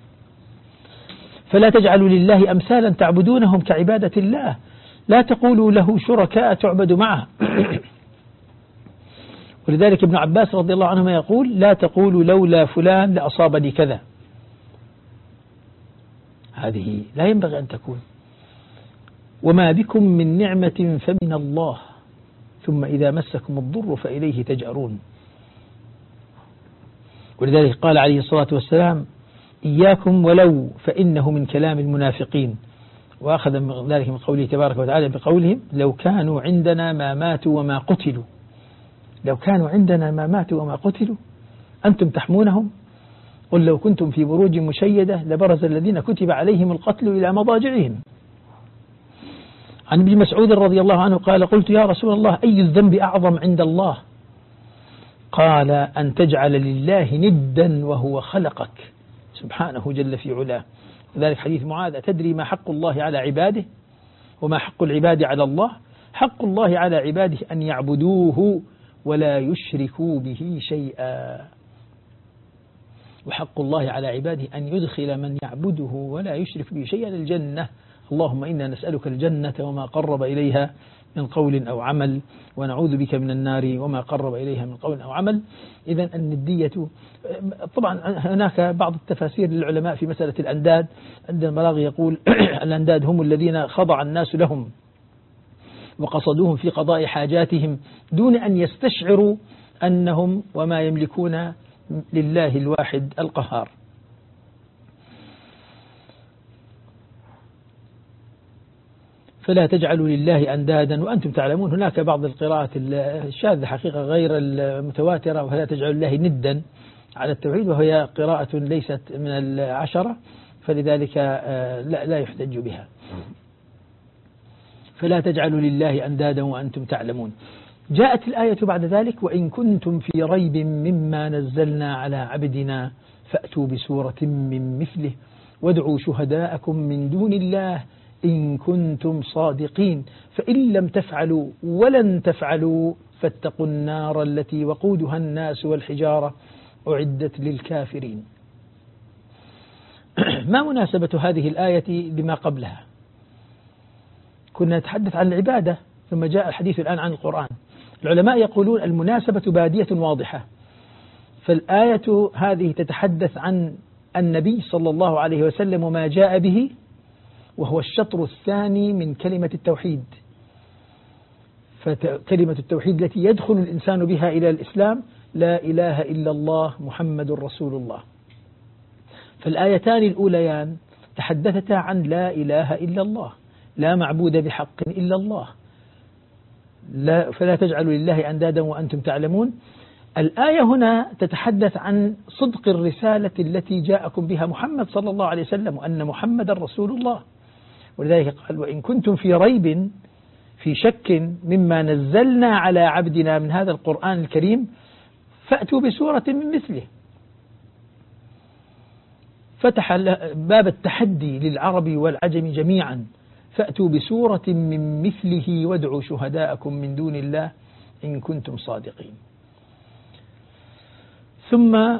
فلا تجعلوا لله أمثالا تعبدونهم كعبادة الله، لا تقولوا له شركاء تعبد معه. ولذلك ابن عباس رضي الله عنهما يقول لا تقولوا لولا فلان لأصابني كذا، هذه لا ينبغي أن تكون. وما بكم من نعمة فمن الله ثم إذا مسكم الضر فإليه تجأرون. ولذلك قال عليه الصلاة والسلام إياكم ولو فإنه من كلام المنافقين، وأخذ من ذلك من قوله تبارك وتعالى بقولهم لو كانوا عندنا ما ماتوا وما قتلوا، لو كانوا عندنا ما ماتوا وما قتلوا أنتم تحمونهم، قل لو كنتم في بروج مشيدة لبرز الذين كتب عليهم القتل إلى مضاجعهم. عن ابن مسعود رضي الله عنه قال قلت يا رسول الله أي الذنب أعظم عند الله؟ قال أن تجعل لله ندا وهو خلقك سبحانه جل في علاه. وذلك حديث معاذ تدري ما حق الله على عباده وما حق العباد على الله؟ حق الله على عباده أن يعبدوه ولا يشركوا به شيئا، وحق الله على عباده أن يدخل من يعبده ولا يشرك به شيئا الجنة. اللهم إنا نسألك الجنة وما قرب إليها من قول أو عمل، ونعوذ بك من النار وما قرب إليها من قول أو عمل. إذن الندية طبعا هناك بعض التفاسير للعلماء في مسألة الأنداد. عند المراغي يقول الأنداد هم الذين خضع الناس لهم وقصدوهم في قضاء حاجاتهم دون أن يستشعروا أنهم وما يملكون لله الواحد القهار. فلا تجعلوا لله أندادا وأنتم تعلمون. هناك بعض القراءات الشاذة حقيقة غير المتواترة ولا تجعلوا لله ندا على التوحيد، وهي قراءة ليست من العشرة، فلذلك لا يحتج بها. فلا تجعلوا لله أندادا وأنتم تعلمون. جاءت الآية بعد ذلك وإن كنتم في ريب مما نزلنا على عبدنا فأتوا بسورة من مثله وادعوا شهداءكم من دون الله إن كنتم صادقين فإن لم تفعلوا ولن تفعلوا فاتقوا النار التي وقودها الناس والحجارة أعدت للكافرين. ما مناسبة هذه الآية بما قبلها؟ كنا نتحدث عن العبادة ثم جاء الحديث الآن عن القرآن. العلماء يقولون المناسبة بادية واضحة، فالآية هذه تتحدث عن النبي صلى الله عليه وسلم وما جاء به، وهو الشطر الثاني من كلمة التوحيد. فكلمة التوحيد التي يدخل الإنسان بها إلى الإسلام لا إله إلا الله محمد رسول الله. فالآيتان الأوليان تحدثتا عن لا إله إلا الله، لا معبود بحق إلا الله، لا فلا تجعلوا لله أندادا وأنتم تعلمون. الآية هنا تتحدث عن صدق الرسالة التي جاءكم بها محمد صلى الله عليه وسلم وأن محمد رسول الله. ولذلك قال وإن كنتم في ريب في شك مما نزلنا على عبدنا من هذا القرآن الكريم فأتوا بسورة من مثله. فتح باب التحدي للعرب والعجم جميعا، فأتوا بسورة من مثله وادعوا شهداءكم من دون الله إن كنتم صادقين. ثم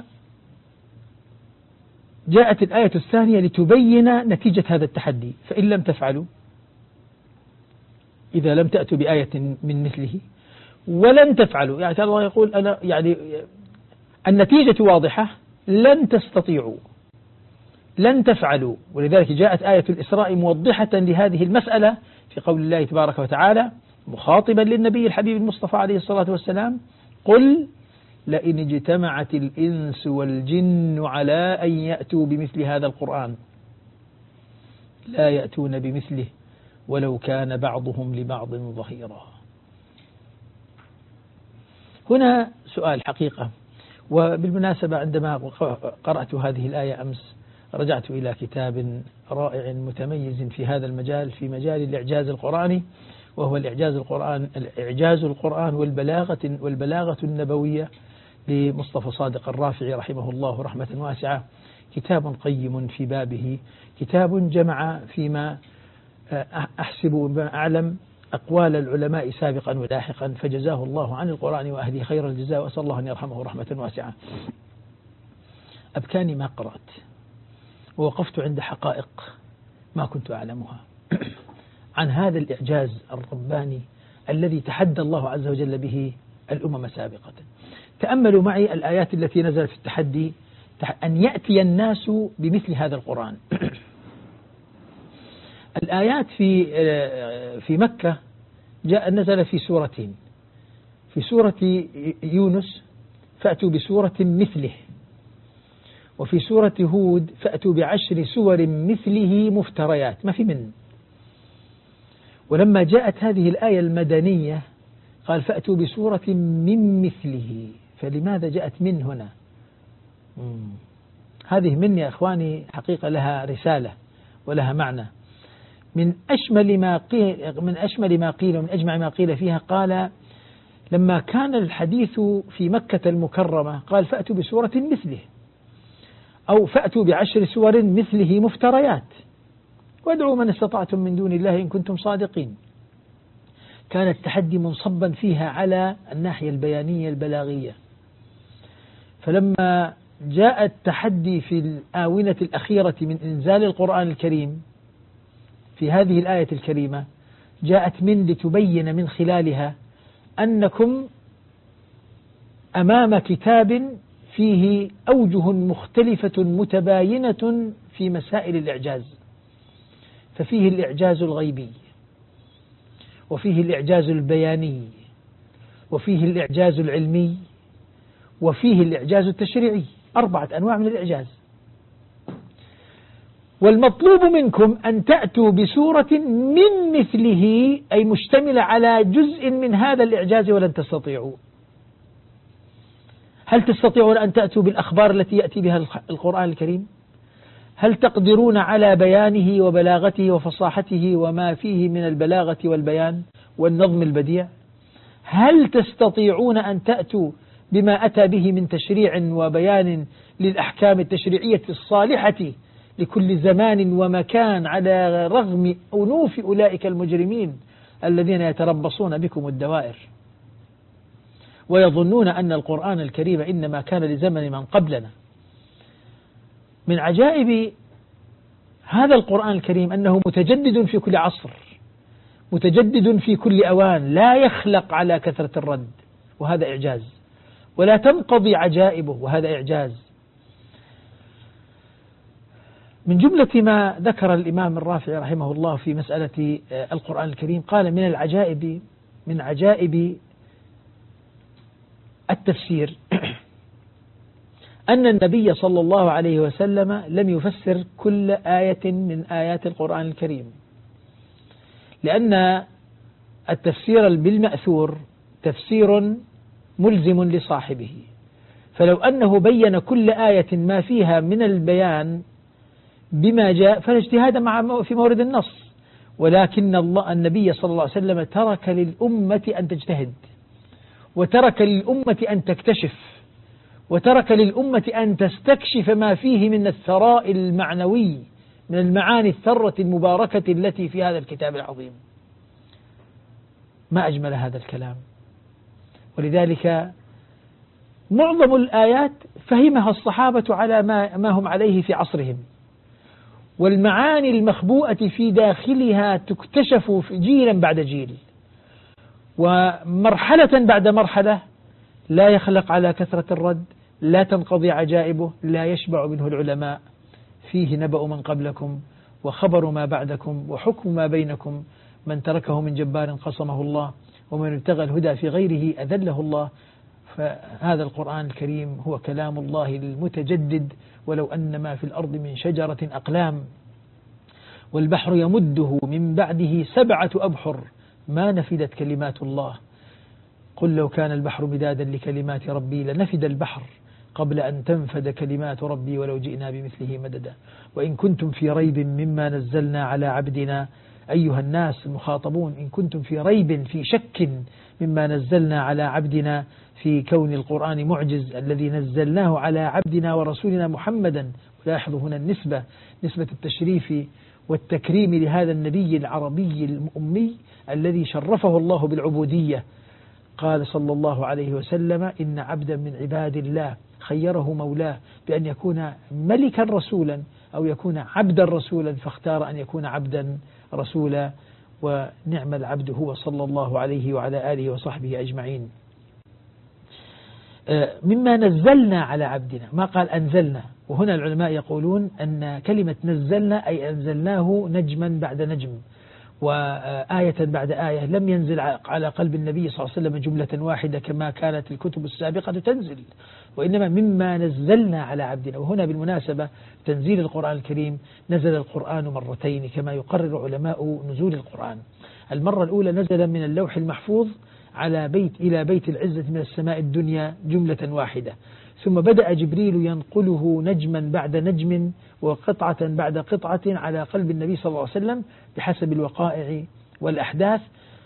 جاءت الآية الثانية لتبين نتيجة هذا التحدي، فإن لم تفعلوا إذا لم تأتوا بآية من مثله ولن تفعلوا، يعني الله يقول أنا يعني النتيجة واضحة، لن تستطيعوا لن تفعلوا. ولذلك جاءت آية الإسراء موضحة لهذه المسألة في قول الله تبارك وتعالى مخاطبا للنبي الحبيب المصطفى عليه الصلاة والسلام قل لئن اجتمعت الإنس والجن على أن يأتوا بمثل هذا القرآن لا يأتون بمثله ولو كان بعضهم لبعض ظهيرا. هنا سؤال حقيقة، وبالمناسبة عندما قرأت هذه الآية أمس رجعت إلى كتاب رائع متميز في هذا المجال، في مجال الإعجاز القرآني، وهو الإعجاز القرآن الإعجاز القرآن والبلاغة والبلاغة النبوية لمصطفى صادق الرافعي رحمه الله رحمة واسعة. كتاب قيم في بابه، كتاب جمع فيما أحسب وما أعلم أقوال العلماء سابقا ولاحقا، فجزاه الله عن القرآن وأهله خير الجزاء، وأسأل الله أن يرحمه رحمة واسعة. أبكاني ما قرأت، ووقفت عند حقائق ما كنت أعلمها عن هذا الإعجاز الرباني الذي تحدى الله عز وجل به الأمم سابقة. تأملوا معي الآيات التي نزلت في التحدي، أن يأتي الناس بمثل هذا القرآن. الآيات في في مكة جاء نزل في سورتين، في سورة يونس فأتوا بسورة مثله، وفي سورة هود فأتوا بعشر سور مثله مفتريات ما في من. ولما جاءت هذه الآية المدنية قال فأتوا بسورة من مثله، فلماذا جاءت من هنا؟ مم. هذه من يا أخواني حقيقة لها رسالة ولها معنى. من أشمل ما قيل من أشمل ما قيل ومن أجمع ما قيل فيها، قال لما كان الحديث في مكة المكرمة قال فأتوا بسورة مثله، أو فأتوا بعشر سور مثله مفتريات، وادعوا من استطعتم من دون الله إن كنتم صادقين. كان التحدي منصبا فيها على الناحية البيانية البلاغية. فلما جاء التحدي في الآونة الأخيرة من إنزال القرآن الكريم في هذه الآية الكريمة، جاءت من لتبين من خلالها أنكم أمام كتاب فيه أوجه مختلفة متباينة في مسائل الإعجاز، ففيه الإعجاز الغيبي، وفيه الإعجاز البياني، وفيه الإعجاز العلمي، وفيه الإعجاز التشريعي، أربعة أنواع من الإعجاز. والمطلوب منكم أن تأتوا بسورة من مثله، أي مشتملة على جزء من هذا الإعجاز، ولن تستطيعوا. هل تستطيعون أن تأتوا بالأخبار التي يأتي بها القرآن الكريم؟ هل تقدرون على بيانه وبلاغته وفصاحته وما فيه من البلاغة والبيان والنظم البديع؟ هل تستطيعون أن تأتوا بما أتى به من تشريع وبيان للأحكام التشريعية الصالحة لكل زمان ومكان، على رغم أنوف أولئك المجرمين الذين يتربصون بكم الدوائر ويظنون أن القرآن الكريم إنما كان لزمن من قبلنا؟ من عجائب هذا القرآن الكريم أنه متجدد في كل عصر، متجدد في كل أوان، لا يخلق على كثرة الرد، وهذا إعجاز، ولا تنقضي عجائبه، وهذا إعجاز. من جملة ما ذكر الإمام الرافعي رحمه الله في مسألة القرآن الكريم، قال من العجائب من عجائب التفسير أن النبي صلى الله عليه وسلم لم يفسر كل آية من آيات القرآن الكريم، لأن التفسير بالمأثور تفسير ملزم لصاحبه، فلو أنه بين كل آية ما فيها من البيان بما جاء فلا اجتهاد مع في مورد النص، ولكن الله النبي صلى الله عليه وسلم ترك للأمة أن تجتهد، وترك للأمة أن تكتشف، وترك للأمة أن تستكشف ما فيه من الثراء المعنوي، من المعاني الثرة المباركة التي في هذا الكتاب العظيم. ما أجمل هذا الكلام. ولذلك معظم الآيات فهمها الصحابة على ما, ما هم عليه في عصرهم، والمعاني المخبوءة في داخلها تكتشف جيلا بعد جيل ومرحلة بعد مرحلة، لا يخلق على كثرة الرد، لا تنقضي عجائبه، لا يشبع منه العلماء. فيه نبأ من قبلكم وخبر ما بعدكم وحكم ما بينكم، من تركه من جبار قصمه الله، ومن ابتغى الهدى في غيره أذله الله. فهذا القرآن الكريم هو كلام الله المتجدد، ولو أن ما في الأرض من شجرة أقلام والبحر يمده من بعده سبعة أبحر ما نفدت كلمات الله، قل لو كان البحر مدادا لكلمات ربي لنفد البحر قبل أن تنفد كلمات ربي ولو جئنا بمثله مددا. وإن كنتم في ريب مما نزلنا على عبدنا أيها الناس المخاطبون، إن كنتم في ريب في شك مما نزلنا على عبدنا في كون القرآن معجز الذي نزلناه على عبدنا ورسولنا محمدا. ولاحظوا هنا النسبة، نسبة التشريف والتكريم لهذا النبي العربي الأمي الذي شرفه الله بالعبودية. قال صلى الله عليه وسلم: إن عبدا من عباد الله خيره مولاه بأن يكون ملكا رسولا أو يكون عبدا رسولا، فاختار أن يكون عبدا رسولا، ونعم العبد هو صلى الله عليه وعلى آله وصحبه أجمعين. مما نزلنا على عبدنا، ما قال أنزلنا. وهنا العلماء يقولون أن كلمة نزلنا أي أنزلناه نجما بعد نجم وآية بعد آية، لم ينزل على قلب النبي صلى الله عليه وسلم جملة واحدة كما كانت الكتب السابقة تنزل، وإنما مما نزلنا على عبدنا. وهنا بالمناسبة تنزيل القرآن الكريم نزل القرآن مرتين كما يقرر علماء نزول القرآن. المرة الأولى نزل من اللوح المحفوظ على بيت إلى بيت العزة من السماء الدنيا جملة واحدة، ثم بدأ جبريل ينقله نجما بعد نجم وقطعة بعد قطعة على قلب النبي صلى الله عليه وسلم بحسب الوقائع والأحداث،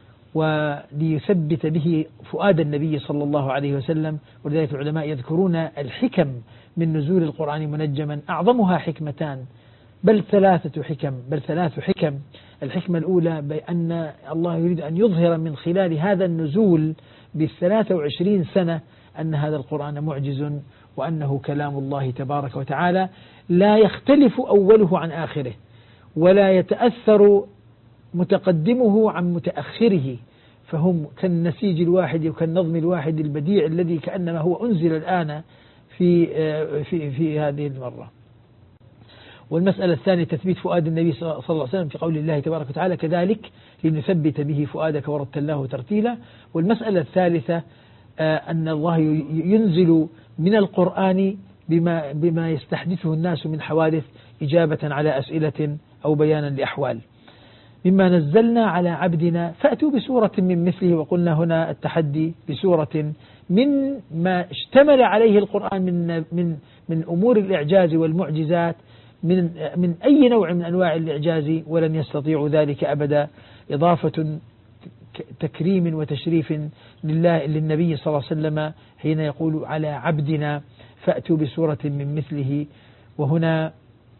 وليثبت به فؤاد النبي صلى الله عليه وسلم. ولذلك العلماء يذكرون الحكم من نزول القرآن منجما، أعظمها حكمتان، بل ثلاثة حكم بل ثلاث حكم. الحكمة الأولى بأن الله يريد أن يظهر من خلال هذا النزول بالثلاثة وعشرين سنة أن هذا القرآن معجز، وأنه كلام الله تبارك وتعالى لا يختلف أوله عن آخره، ولا يتأثر متقدمه عن متأخره، فهم كالنسيج الواحد وكالنظم الواحد البديع الذي كأنما هو أنزل الآن في, في, في هذه المرة. والمسألة الثانية تثبيت فؤاد النبي صلى الله عليه وسلم في قول الله تبارك وتعالى: كذلك لنثبت به فؤادك ورتلناه ترتيلا. والمسألة الثالثة أن الله ينزل من القرآن بما, بما يستحدثه الناس من حوادث إجابة على أسئلة أو بيانا لأحوال. مما نزلنا على عبدنا فأتوا بسورة من مثله. وقلنا هنا التحدي بسورة من ما اشتمل عليه القرآن من, من, من أمور الإعجاز والمعجزات، من, من أي نوع من أنواع الإعجاز، ولن يستطيعوا ذلك أبدا. إضافة تكريم وتشريف لله للنبي صلى الله عليه وسلم حين يقول على عبدنا فأتوا بسورة من مثله. وهنا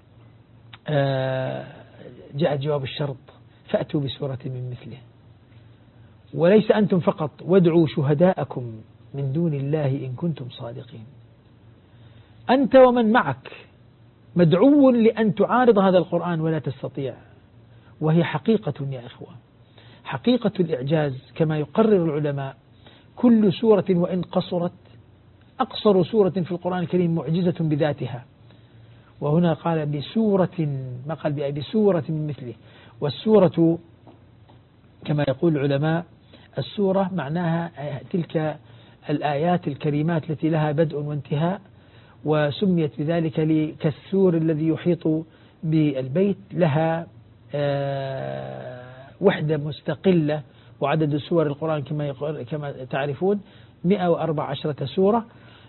جاء جواب الشرط: فأتوا بسورة من مثله، وليس أنتم فقط، وادعوا شهداءكم من دون الله إن كنتم صادقين. أنت ومن معك مدعو لأن تعارض هذا القرآن ولا تستطيع، وهي حقيقة يا إخوة، حقيقة الإعجاز كما يقرر العلماء. كل سورة وإن قصرت، أقصر سورة في القرآن الكريم معجزة بذاتها. وهنا قال بسورة، ما قال بسورة من مثله. والسورة كما يقول العلماء السورة معناها تلك الآيات الكريمات التي لها بدء وانتهاء، وسميت بذلك كالسور الذي يحيط بالبيت، لها وحدة مستقلة. وعدد سور القرآن كما كما تعرفون مئة وأربع عشرة سورة،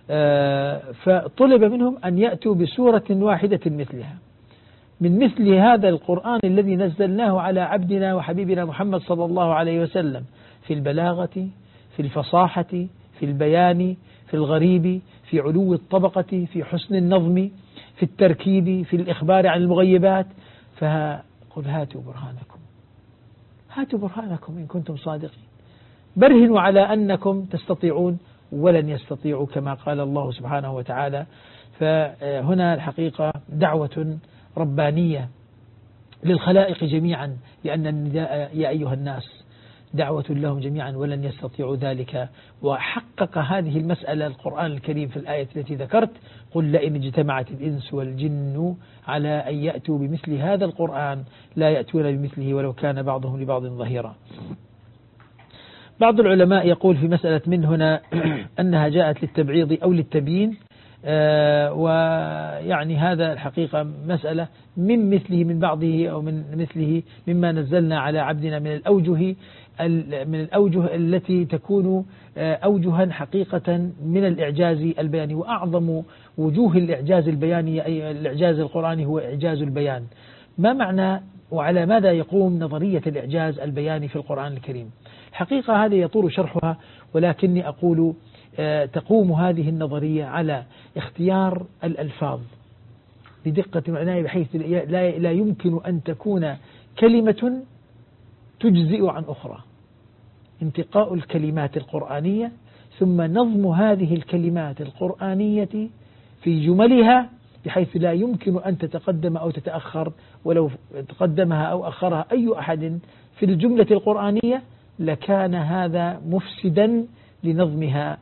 فطلب منهم أن يأتوا بسورة واحدة مثلها، من مثل هذا القرآن الذي نزلناه على عبدنا وحبيبنا محمد صلى الله عليه وسلم، في البلاغة، في الفصاحة، في البيان، في الغريب، في علو الطبقة، في حسن النظم، في التركيب، في الإخبار عن المغيبات. فقل هاتوا برهانكم، هاتوا برهانكم إن كنتم صادقين، برهنوا على أنكم تستطيعون، ولن يستطيعوا كما قال الله سبحانه وتعالى. فهنا الحقيقة دعوة ربانية للخلائق جميعا، لأن النداء يا أيها الناس دعوة لهم جميعا ولن يستطيعوا ذلك. وحقق هذه المسألة القرآن الكريم في الآية التي ذكرت: قل لئن اجتمعت الإنس والجن على أن يأتوا بمثل هذا القرآن لا يأتون بمثله ولو كان بعضهم لبعض ظهيرا. بعض العلماء يقول في مسألة من هنا أنها جاءت للتبعيض أو للتبيين، آه ويعني هذا الحقيقة مسألة من مثله من بعضه أو من مثله مما نزلنا على عبدنا من الأوجه من الأوجه التي تكون أوجها حقيقة من الإعجاز البياني. وأعظم وجوه الإعجاز البياني أي الإعجاز القرآني هو إعجاز البيان. ما معنى وعلى ماذا يقوم نظرية الإعجاز البياني في القرآن الكريم؟ الحقيقة هذه يطول شرحها، ولكني أقول تقوم هذه النظرية على اختيار الألفاظ بدقة وعناية، بحيث لا يمكن أن تكون كلمة تجزئ عن أخرى. انتقاء الكلمات القرآنية ثم نظم هذه الكلمات القرآنية في جملها بحيث لا يمكن أن تتقدم أو تتأخر، ولو تقدمها أو أخرها أي أحد في الجملة القرآنية لكان هذا مفسدا لنظمها.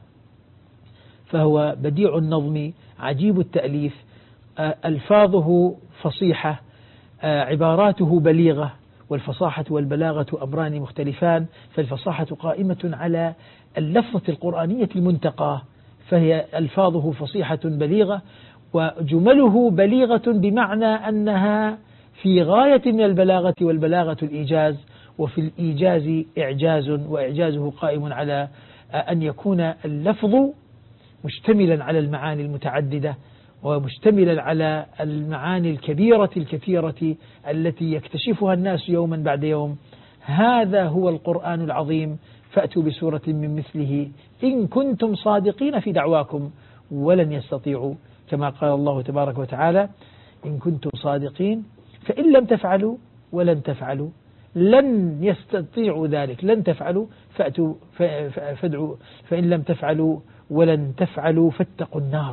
فهو بديع النظم عجيب التأليف، ألفاظه فصيحة، عباراته بليغة، والفصاحة والبلاغة أمران مختلفان، فالفصاحة قائمة على اللفظة القرآنية المنتقاة، فهي ألفاظه فصيحة بليغة، وجمله بليغة بمعنى أنها في غاية من البلاغة، والبلاغة الإيجاز، وفي الإيجاز إعجاز، وإعجازه قائم على أن يكون اللفظ مشتملا على المعاني المتعددة، ومشتملا على المعاني الكبيرة الكثيرة التي يكتشفها الناس يوما بعد يوم. هذا هو القرآن العظيم، فأتوا بسورة من مثله إن كنتم صادقين في دعواكم ولن يستطيعوا، كما قال الله تبارك وتعالى إن كنتم صادقين، فإن لم تفعلوا ولن تفعلوا لن يستطيعوا ذلك، لن تفعلوا فأتوا فادعوا، فإن لم تفعلوا ولن تفعلوا فاتقوا النار،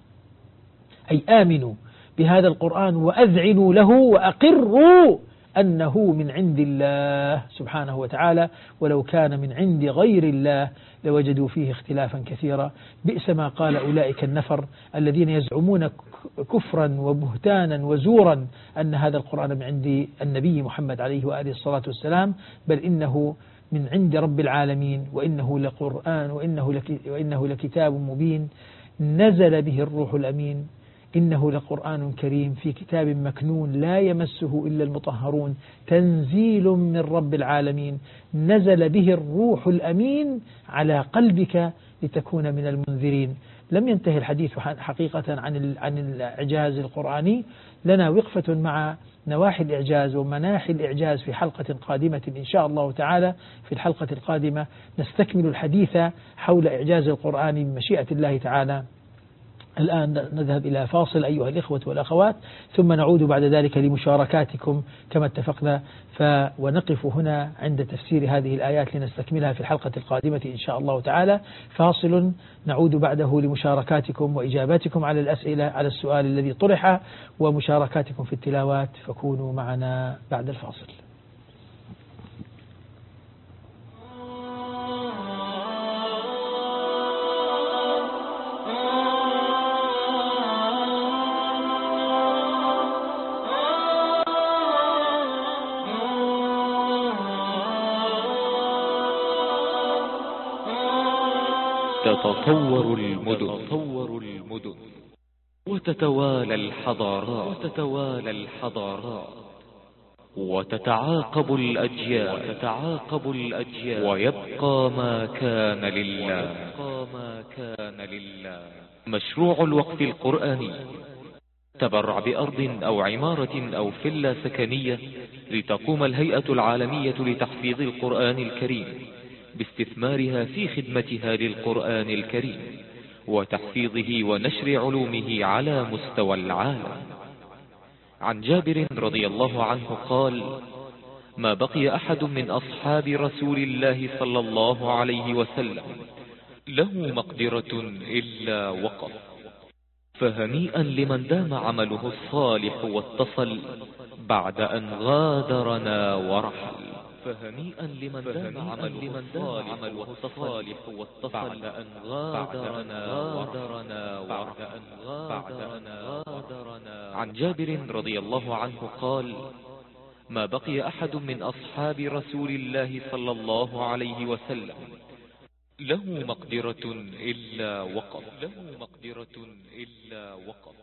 أي آمنوا بهذا القرآن وأذعنوا له وأقروا أنه من عند الله سبحانه وتعالى، ولو كان من عند غير الله لوجدوا فيه اختلافا كثيرا. بئس ما قال أولئك النفر الذين يزعمون كفرا وبهتانا وزورا أن هذا القرآن من عند النبي محمد عليه وآله الصلاة والسلام، بل إنه من عند رب العالمين، وإنه لقرآن وإنه, لك وإنه لكتاب مبين نزل به الروح الأمين، إنه لقرآن كريم في كتاب مكنون لا يمسه إلا المطهرون تنزيل من رب العالمين، نزل به الروح الأمين على قلبك لتكون من المنذرين. لم ينتهي الحديث حقيقة عن عن الإعجاز القرآني، لنا وقفة مع نواحي الإعجاز ومناحي الإعجاز في حلقة قادمة إن شاء الله تعالى. في الحلقة القادمة نستكمل الحديث حول إعجاز القرآن بمشيئة الله تعالى. الآن نذهب إلى فاصل أيها الإخوة والأخوات، ثم نعود بعد ذلك لمشاركاتكم كما اتفقنا، ف ونقف هنا عند تفسير هذه الآيات لنستكملها في الحلقة القادمة إن شاء الله تعالى. فاصل نعود بعده لمشاركاتكم وإجاباتكم على الأسئلة على السؤال الذي طرح ومشاركاتكم في التلاوات، فكونوا معنا بعد الفاصل. تتطور المدن وتتوالى الحضارات وتتوالى الحضارات وتتعاقب الأجيال وتتعاقب الأجيال ويبقى ما كان لله ما كان لله. مشروع الوقف القرآني تبرع بأرض أو عمارة أو فيلا سكنية لتقوم الهيئة العالمية لتحفيظ القرآن الكريم باستثمارها في خدمتها للقرآن الكريم وتحفيظه ونشر علومه على مستوى العالم. عن جابر رضي الله عنه قال: ما بقي أحد من أصحاب رسول الله صلى الله عليه وسلم له مقدرة إلا وقف، فهنيئا لمن دام عمله الصالح واتصل بعد أن غادرنا ورحل. فهنيئا لمن دام عمله الصالح واتصل بعد أن غادرنا ورحل. عن جابر رضي الله عنه قال: ما بقي أحد من أصحاب رسول الله صلى الله عليه وسلم له مقدرة إلا وقف له مقدرة إلا وقف.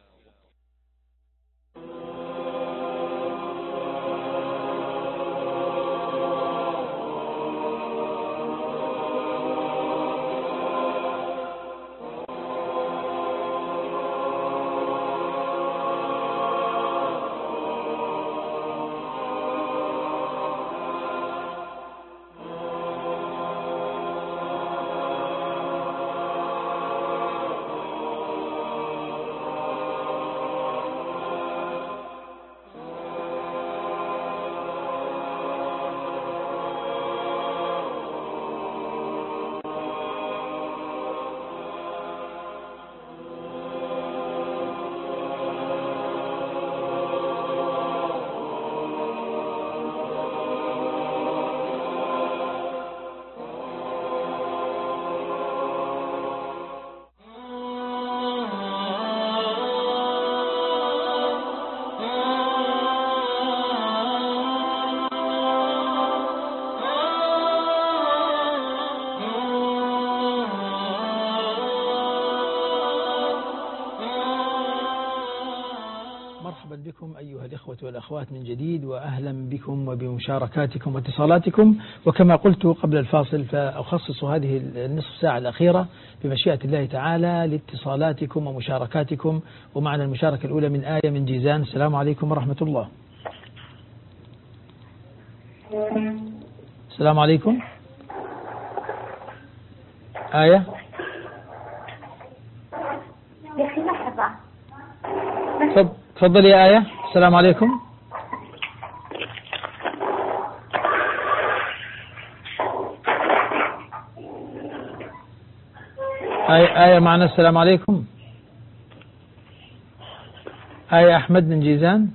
بكم أيها الإخوة والأخوات من جديد، وأهلا بكم وبمشاركاتكم واتصالاتكم. وكما قلت قبل الفاصل فأخصص هذه النصف ساعة الأخيرة بمشيئة الله تعالى لاتصالاتكم ومشاركاتكم. ومعنا المشاركة الأولى من آية من جيزان. السلام عليكم ورحمة الله. السلام عليكم. آية. تفضل يا آية. السلام عليكم. آية, آية معنا. السلام عليكم. آية أحمد من جيزان.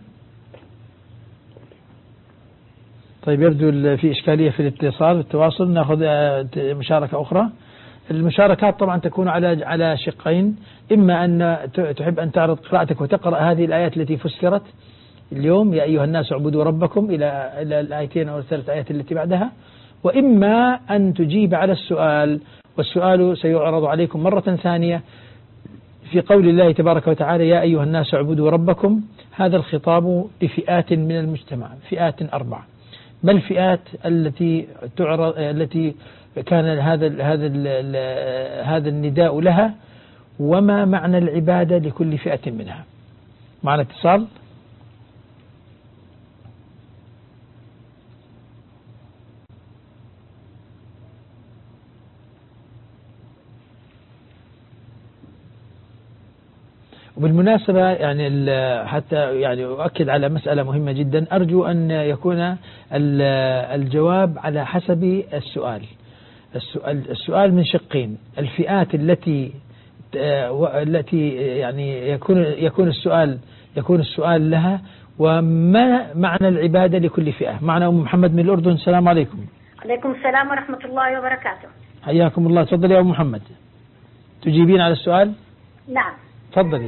طيب يبدو في إشكالية في الاتصال التواصل. نأخذ مشاركة أخرى. المشاركات طبعا تكون على على شقين، إما أن تحب أن تعرض قراءتك وتقرأ هذه الآيات التي فسرت اليوم يا أيها الناس اعبدوا ربكم إلى إلى الآيتين أو الثلاث آيات التي بعدها، وإما أن تجيب على السؤال، والسؤال سيعرض عليكم مرة ثانية في قول الله تبارك وتعالى يا أيها الناس اعبدوا ربكم. هذا الخطاب لفئات من المجتمع، فئات أربع. ما الفئات التي تعرض التي كان هذا هذا هذا النداء لها، وما معنى العبادة لكل فئة منها؟ معنا اتصال. وبالمناسبة يعني حتى يعني أؤكد على مسألة مهمة جدا، أرجو أن يكون الجواب على حسب السؤال. السؤال السؤال من شقين: الفئات التي التي يعني يكون يكون السؤال يكون السؤال لها، وما معنى العبادة لكل فئة. معنا أم محمد من الأردن. السلام عليكم. عليكم السلام ورحمة الله وبركاته. حياكم الله. تفضل يا أم محمد، تجيبين على السؤال؟ نعم تفضلي.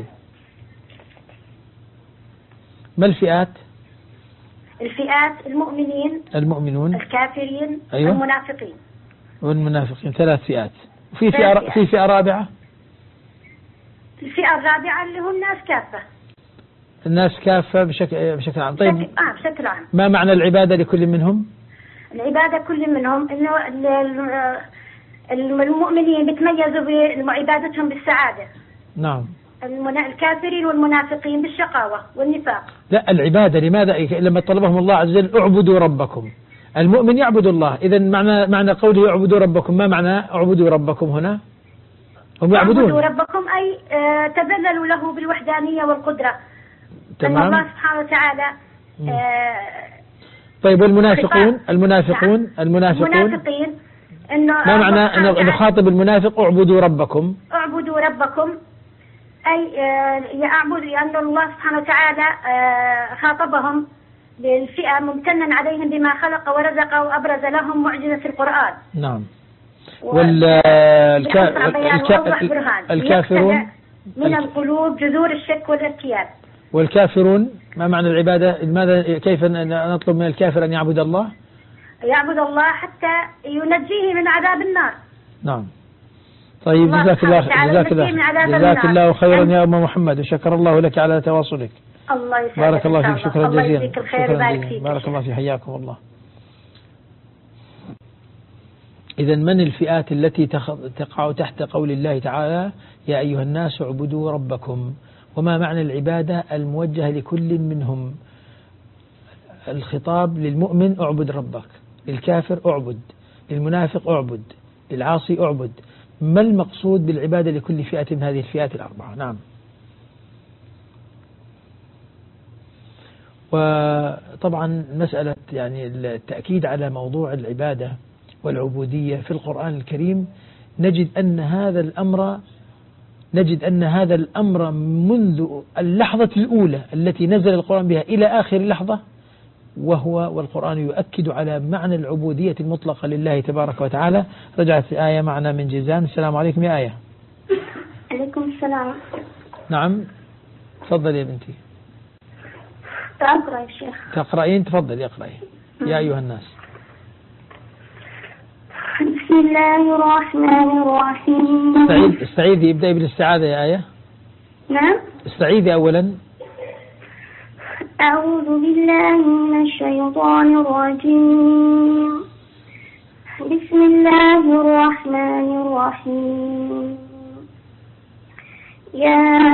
ما الفئات؟ الفئات المؤمنين، المؤمنون، الكافرين، أيوة. المنافقين. والمنافقين. ثلاث فئات. وفي فئة في فئة رابعة. الفئة الرابعة اللي هم الناس كافة. الناس كافة بشكل بشكل عام. طيب بشكل, آه بشكل عام. ما معنى العبادة لكل منهم؟ العبادة كل منهم إنه المؤمنين بيتميزوا بعبادتهم بالسعادة. نعم. الكافرين والمنافقين بالشقاوة والنفاق. لا، العبادة لماذا لما طلبهم الله عز وجل اعبدوا ربكم؟ المؤمن يعبد الله. إذا معنى معنى قوله اعبدوا ربكم، ما معنى اعبدوا ربكم هنا؟ هم يعبدون. اعبدوا ربكم أي آه تذللوا له بالوحدانية والقدرة. تمام. أن الله سبحانه وتعالى آه طيب والمنافقون؟ المنافقون المنافقون المنافقين إنه ما معنى أن نخاطب المنافق اعبدوا ربكم؟ اعبدوا ربكم أي يعبد، لأن الله سبحانه وتعالى خاطبهم بالفئة ممتنا عليهم بما خلق ورزق وأبرز لهم معجزة في القرآن. نعم. والكافرون من القلوب جذور الشك والارتياب. والكافرون ما معنى العبادة؟ لماذا كيف نطلب من الكافر أن يعبد الله؟ يعبد الله حتى ينجيه من عذاب النار. نعم. طيب جزاك الله جزاك الله جزاك الله خيرا يا أم محمد، وشكر الله لك على تواصلك. الله يسعدك. بارك الله فيك. شكرا جزيلا. شكرا جزيلا. بارك الله فيك. حياكم الله. إذا من الفئات التي تقع تحت قول الله تعالى يا أيها الناس اعبدوا ربكم؟ وما معنى العبادة الموجهة لكل منهم؟ الخطاب للمؤمن اعبد ربك، للكافر اعبد، للمنافق اعبد، للعاصي اعبد. ما المقصود بالعبادة لكل فئة من هذه الفئات الأربعة؟ نعم. وطبعا مسألة يعني التأكيد على موضوع العبادة والعبودية في القرآن الكريم، نجد أن هذا الأمر نجد أن هذا الأمر منذ اللحظة الأولى التي نزل القرآن بها إلى آخر لحظة، وهو والقرآن يؤكد على معنى العبودية المطلقة لله تبارك وتعالى. رجعت آية معنا من جيزان. السلام عليكم يا آية. عليكم السلام. نعم تفضل يا بنتي. تقرأ يا شيخ. تقرأين؟ تفضل اقرأي. يا أيها الناس. بسم الله الرحمن الرحيم. استعيذ استعيذي ابدأي بالاستعاذة يا آية. نعم. استعيذي أولا. أعوذ بالله من الشيطان الرجيم. بسم الله الرحمن الرحيم. يا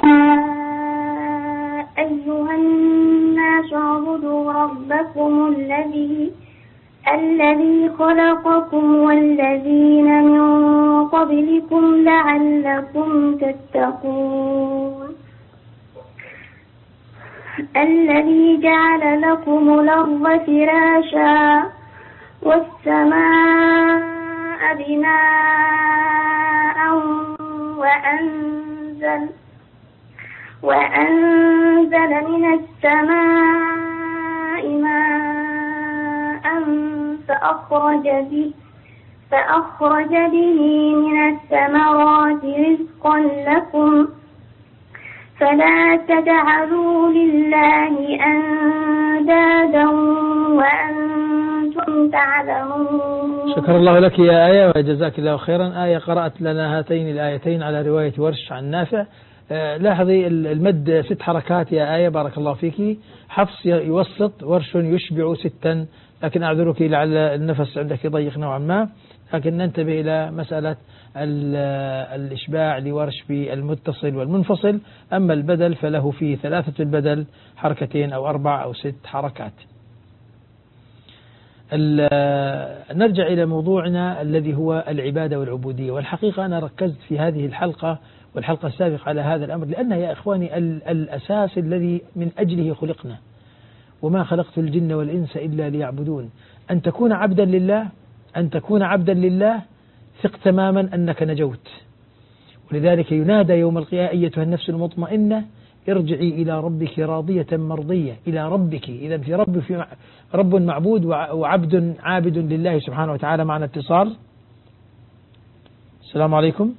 أيها الناس اعبدوا ربكم الذي الذي خلقكم والذين من قبلكم لعلكم تتقون. الذي جعل لكم الأرض فراشا والسماء بناء وأنزل وأنزل من السماء ماء فأخرج به فأخرج به من الثمرات رزقا لكم فلا تجعلوا لله أندادا وأنتم تعلمون. شكر الله لك يا آية وجزاك الله خيرا. آية قرأت لنا هاتين الآيتين على رواية ورش عن نافع. لاحظي المد ست حركات يا آية بارك الله فيك. حفص يوسط، ورش يشبع ستا، لكن أعذرك لعل النفس عندك يضيق نوعا ما، لكن ننتبه إلى مسألة الإشباع لورش بالمتصل والمنفصل. أما البدل فله فيه ثلاثة البدل، حركتين أو أربع أو ست حركات. نرجع إلى موضوعنا الذي هو العبادة والعبودية. والحقيقة أنا ركزت في هذه الحلقة والحلقة السابقة على هذا الأمر، لأنها يا إخواني الأساس الذي من أجله خلقنا، وما خلقت الجن والإنس إلا ليعبدون. أن تكون عبدا لله، أن تكون عبدا لله ثق تماما أنك نجوت. ولذلك ينادى يوم القيامة أيتها النفس المطمئنة ارجعي إلى ربك راضية مرضية. إلى ربك، إذا في رب في رب معبود وعبد عابد لله سبحانه وتعالى. معنا اتصال. السلام عليكم.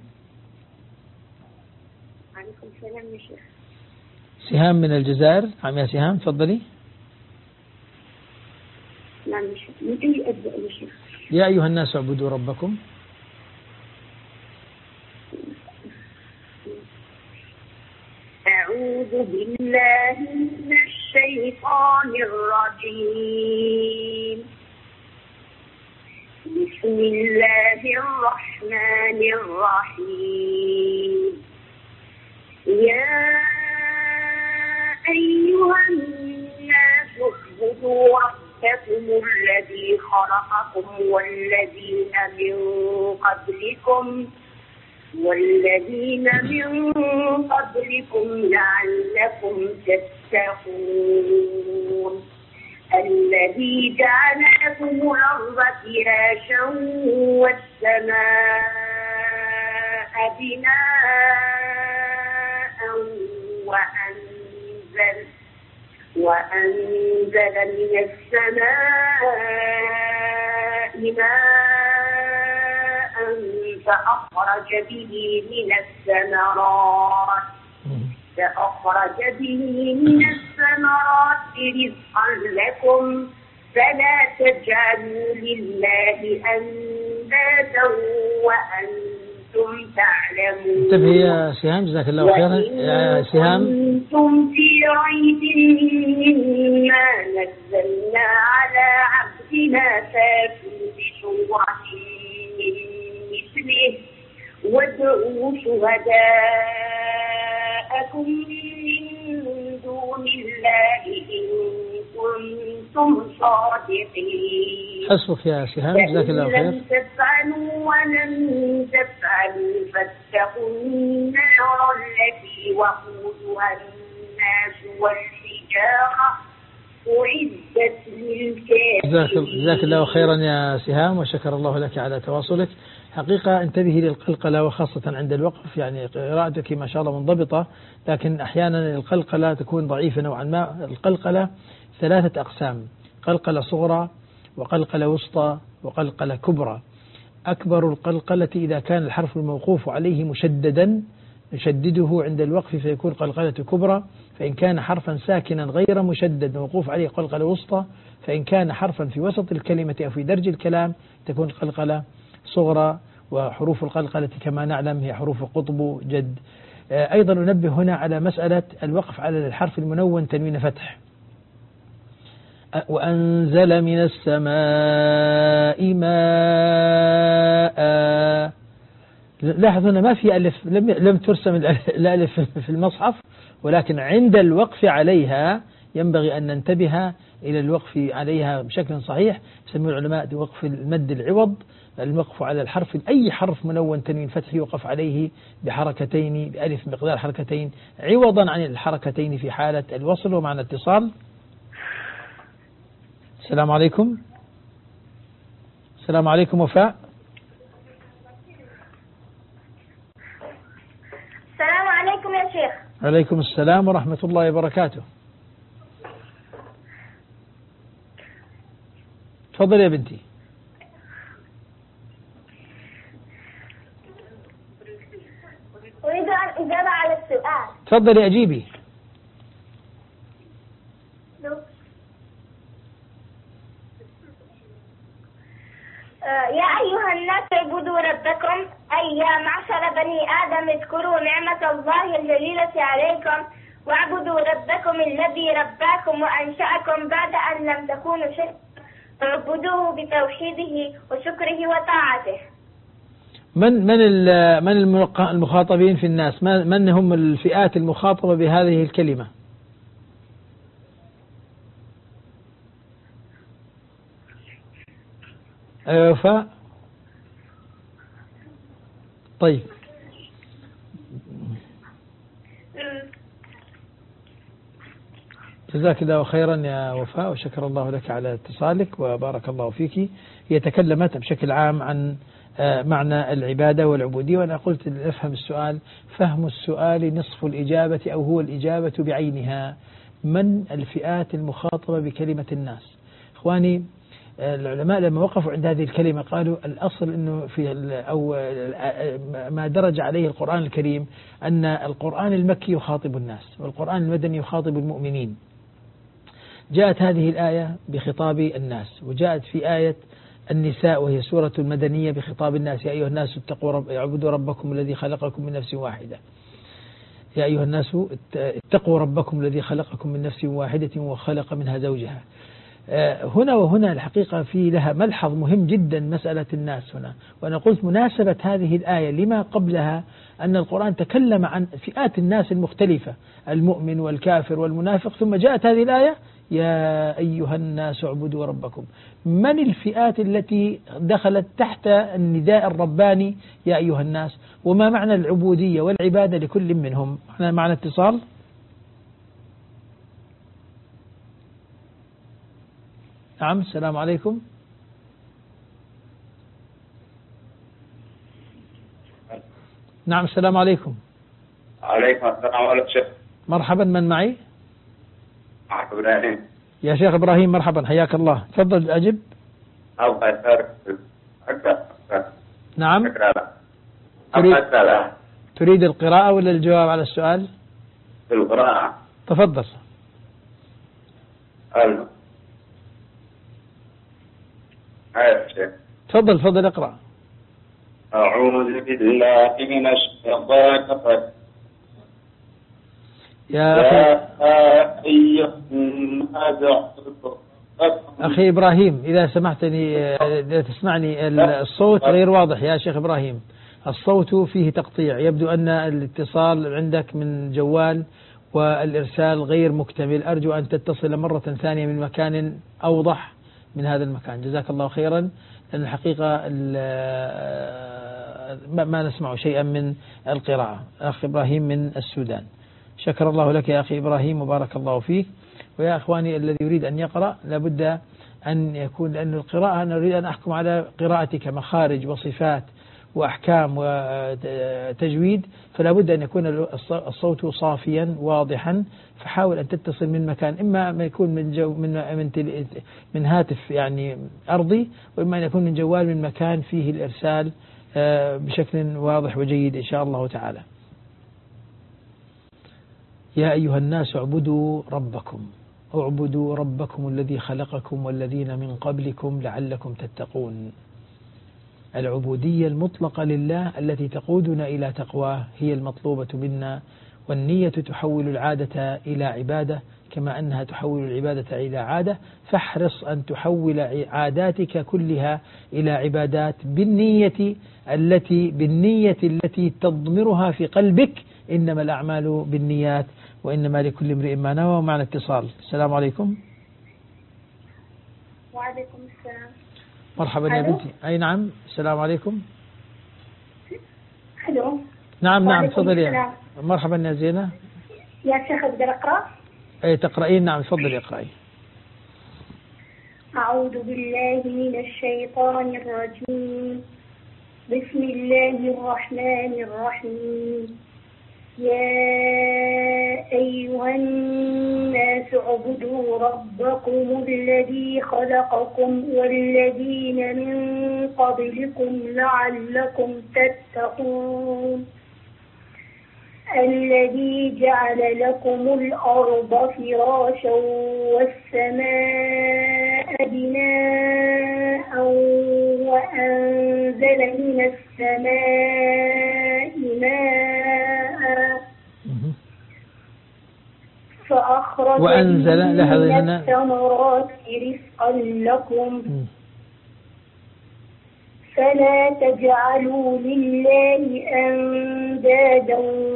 وعليكم السلام يا شيخ. سهام من الجزائر. عم يا سهام تفضلي. نعم يا شيخ. من أي أبدأ يا شيخ؟ يا أيها الناس اعبدوا ربكم. أعوذ بالله من الشيطان الرجيم. بسم الله الرحمن الرحيم. يا أيها الناس اعبدوا ربكم الذي خلقكم والذين من قبلكم والذين من قبلكم لعلكم تتقون. الذي جعل لكم الأرض فراشا والسماء بناء وأنزل وأنزل من السماء ماء فأخرج به من الثمرات فأخرج به من الثمرات رزقا لكم فلا تجعلوا لله أندادا وأنتم تعلمون. انتبهي يا سهام جزاك الله خيرا. يا سهام كنتم في ريب مما نزلنا على عبدنا فاتوا بسورة من مثله وادعوا شهداءكم من دون الله إن كنتم صادقين. حسبك يا سهام جزاك الله خير. لم تفعلوا ولن تفعلوا فاتقوا النار التي وقودها الناس والحجارة أعدت للكافرين. جزاك الله خيرا يا سهام وشكر الله لك على تواصلك. حقيقة انتبهي للقلقلة وخاصة عند الوقف، يعني قراءتك ما شاء الله منضبطة، لكن أحيانا القلقلة تكون ضعيفة نوعا ما. القلقلة ثلاثة أقسام: قلقلة صغرى وقلقلة وسطى وقلقلة كبرى. أكبر القلقلة إذا كان الحرف الموقوف عليه مشددا نشدده عند الوقف فيكون قلقلة كبرى، فإن كان حرفا ساكنا غير مشدد موقوف عليه قلقلة وسطى، فإن كان حرفا في وسط الكلمة أو في درج الكلام تكون قلقلة صغرى. وحروف القلقلة كما نعلم هي حروف قطب جد. أيضا ننبه هنا على مسألة الوقف على الحرف المنون تنوين فتح. وأنزل من السماء ماء. لاحظوا هنا ما في ألف، لم لم ترسم الألف في المصحف، ولكن عند الوقف عليها ينبغي أن ننتبه إلى الوقف عليها بشكل صحيح. يسمون العلماء وقف المد العوض، الوقف على الحرف أي حرف منون تنوين فتح يوقف عليه بحركتين بألف مقدار حركتين عوضا عن الحركتين في حالة الوصل. ومعنى اتصال. السلام عليكم. السلام عليكم وفاء. السلام عليكم يا شيخ. عليكم السلام ورحمة الله وبركاته. تفضل يا بنتي. أريد أن أجاب على السؤال. تفضلي أجيبي. يا أيها الناس اعبدوا ربكم، أي يا معشر بني آدم اذكروا نعمة الله الجليلة عليكم واعبدوا ربكم الذي رباكم وأنشأكم بعد أن لم تكونوا شيئا، اعبدوه بتوحيده وشكره وطاعته. من من من المخاطبين في الناس؟ من هم الفئات المخاطبة بهذه الكلمة؟ أيوة وفاء. طيب جزاك الله خيرا يا وفاء، وشكر الله لك على اتصالك وبارك الله فيك. هي تكلمت بشكل عام عن معنى العبادة والعبودية، وأنا قلت افهم السؤال، فهم السؤال نصف الإجابة أو هو الإجابة بعينها. من الفئات المخاطبة بكلمة الناس؟ إخواني العلماء لما وقفوا عند هذه الكلمة قالوا الأصل أنه في أو ما درج عليه القرآن الكريم أن القرآن المكي يخاطب الناس والقرآن المدني يخاطب المؤمنين. جاءت هذه الآية بخطاب الناس، وجاءت في آية النساء وهي سورة المدنية بخطاب الناس، يا أيها الناس اتقوا رب اعبدوا ربكم الذي خلقكم من نفس واحدة. يا أيها الناس اتقوا ربكم الذي خلقكم من نفس واحدة وخلق منها زوجها. هنا وهنا الحقيقة في لها ملحظ مهم جدا مسألة الناس هنا، وأنا قلت مناسبة هذه الآية لما قبلها أن القرآن تكلم عن فئات الناس المختلفة، المؤمن والكافر والمنافق، ثم جاءت هذه الآية يا أيها الناس اعبدوا ربكم. من الفئات التي دخلت تحت النداء الرباني يا أيها الناس، وما معنى العبودية والعبادة لكل منهم؟ معنى اتصال. نعم السلام عليكم. نعم السلام عليكم. عليكم السلام عليكم شيخ. مرحبا، من معي؟ معك إبراهيم. يا شيخ إبراهيم مرحبا، حياك الله، تفضل أجب. أبغى أسألك. نعم. تريد, تريد القراءة ولا الجواب على السؤال؟ القراءة. تفضل. ألو. أيوة شيخ. تفضل تفضل اقرأ. أعوذ بالله من الشيطان الرجيم. يا أخي أخي إبراهيم إذا سمحتني، إذا تسمعني الصوت غير واضح يا شيخ إبراهيم، الصوت فيه تقطيع، يبدو أن الاتصال عندك من جوال والإرسال غير مكتمل، أرجو أن تتصل مرة ثانية من مكان أوضح من هذا المكان، جزاك الله خيرا، لأن الحقيقة ما نسمع شيئا من القراءة. أخي إبراهيم من السودان، شكر الله لك يا أخي إبراهيم وبارك الله فيك. ويا أخواني الذي يريد أن يقرأ لابد أن يكون، لأن القراءة أنا أريد أن أحكم على قراءتك مخارج وصفات وأحكام وتجويد، فلا بد أن يكون الصوت صافيا واضحا، فحاول أن تتصل من مكان، إما ما يكون من جو من من, من هاتف يعني أرضي، وإما أن يكون من جوال من مكان فيه الإرسال بشكل واضح وجيد إن شاء الله تعالى. يا أيها الناس اعبدوا ربكم، اعبدوا ربكم الذي خلقكم والذين من قبلكم لعلكم تتقون. العبودية المطلقة لله التي تقودنا إلى تقواه هي المطلوبة منا، والنية تحول العادة إلى عبادة كما أنها تحول العبادة إلى عادة، فاحرص أن تحول عاداتك كلها إلى عبادات بالنية التي بالنية التي تضمرها في قلبك. إنما الأعمال بالنيات وإنما لكل امرئ ما نوى. ومعنا اتصال. السلام عليكم. وعليكم السلام. مرحبا يا بنتي. أي نعم. السلام عليكم. الو. نعم نعم تفضلي. مرحبا يا زينة. يا شيخ أقدر أقرأ؟ أي تقرأين؟ نعم تفضلي اقرأي. أعوذ بالله من الشيطان الرجيم. بسم الله الرحمن الرحيم. يا أيها الناس اعبدوا ربكم الذي خلقكم والذين من قبلكم لعلكم تتقون. الذي جعل لكم الأرض فراشا والسماء بناء وأنزل من السماء ماء فأخرج وأنزل من الثمرات رزقا لكم فلا تجعلوا لله أندادا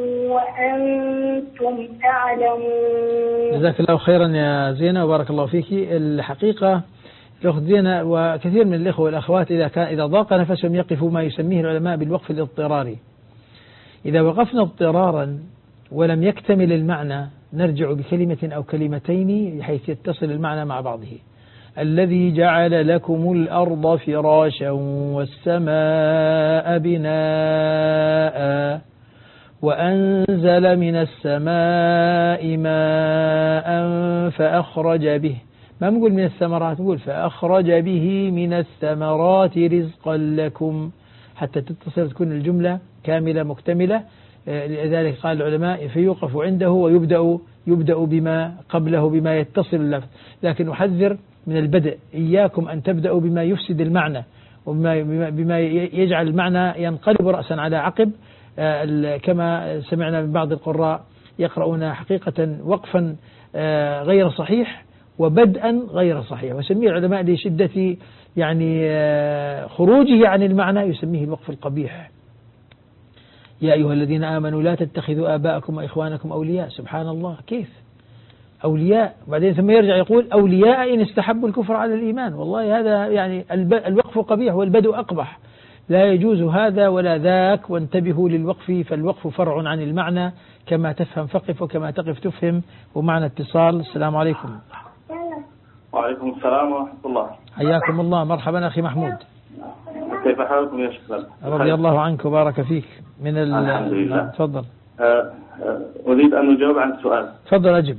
وأنتم تعلمون. جزاك الله خيرا يا زينة وبارك الله فيك. الحقيقة الأخت زينة وكثير من الإخوة والأخوات إذا كان إذا ضاق نفسهم يقفوا ما يسميه العلماء بالوقف الاضطراري. إذا وقفنا اضطرارا ولم يكتمل المعنى نرجع بكلمة أو كلمتين حيث يتصل المعنى مع بعضه. الذي جعل لكم الأرض فراشا والسماء بناء وأنزل من السماء ماء فأخرج به، ما نقول من الثمرات، نقول فأخرج به من الثمرات رزقا لكم حتى تتصل تكون الجملة كاملة مكتملة. لذلك قال العلماء فيوقف عنده ويبدأ يبدأ بما قبله بما يتصل اللفظ. لكن أحذر من البدء، إياكم أن تبدأوا بما يفسد المعنى وبما بما يجعل المعنى ينقلب رأسا على عقب، كما سمعنا من بعض القراء يقرؤون حقيقة وقفا غير صحيح وبدءا غير صحيح، وسميه العلماء لشدة يعني خروجه عن المعنى يسميه الوقف القبيح. يا أيها الذين آمنوا لا تتخذوا آباءكم وإخوانكم أولياء. سبحان الله، كيف أولياء؟ بعدين ثم يرجع يقول أولياء إن استحبوا الكفر على الإيمان. والله هذا يعني الوقف قبيح والبدء أقبح، لا يجوز هذا ولا ذاك. وانتبهوا للوقف، فالوقف فرع عن المعنى، كما تفهم فقف وكما تقف تفهم. ومعنا اتصال. السلام عليكم. وعليكم السلام ورحمة الله. حياكم الله. مرحبا أخي محمود. كيف حالكم يا شيخ؟ رضي الله عنك وبارك فيك. من الحمد لله. تفضل. أريد أن أجاوب عن السؤال. تفضل أجب.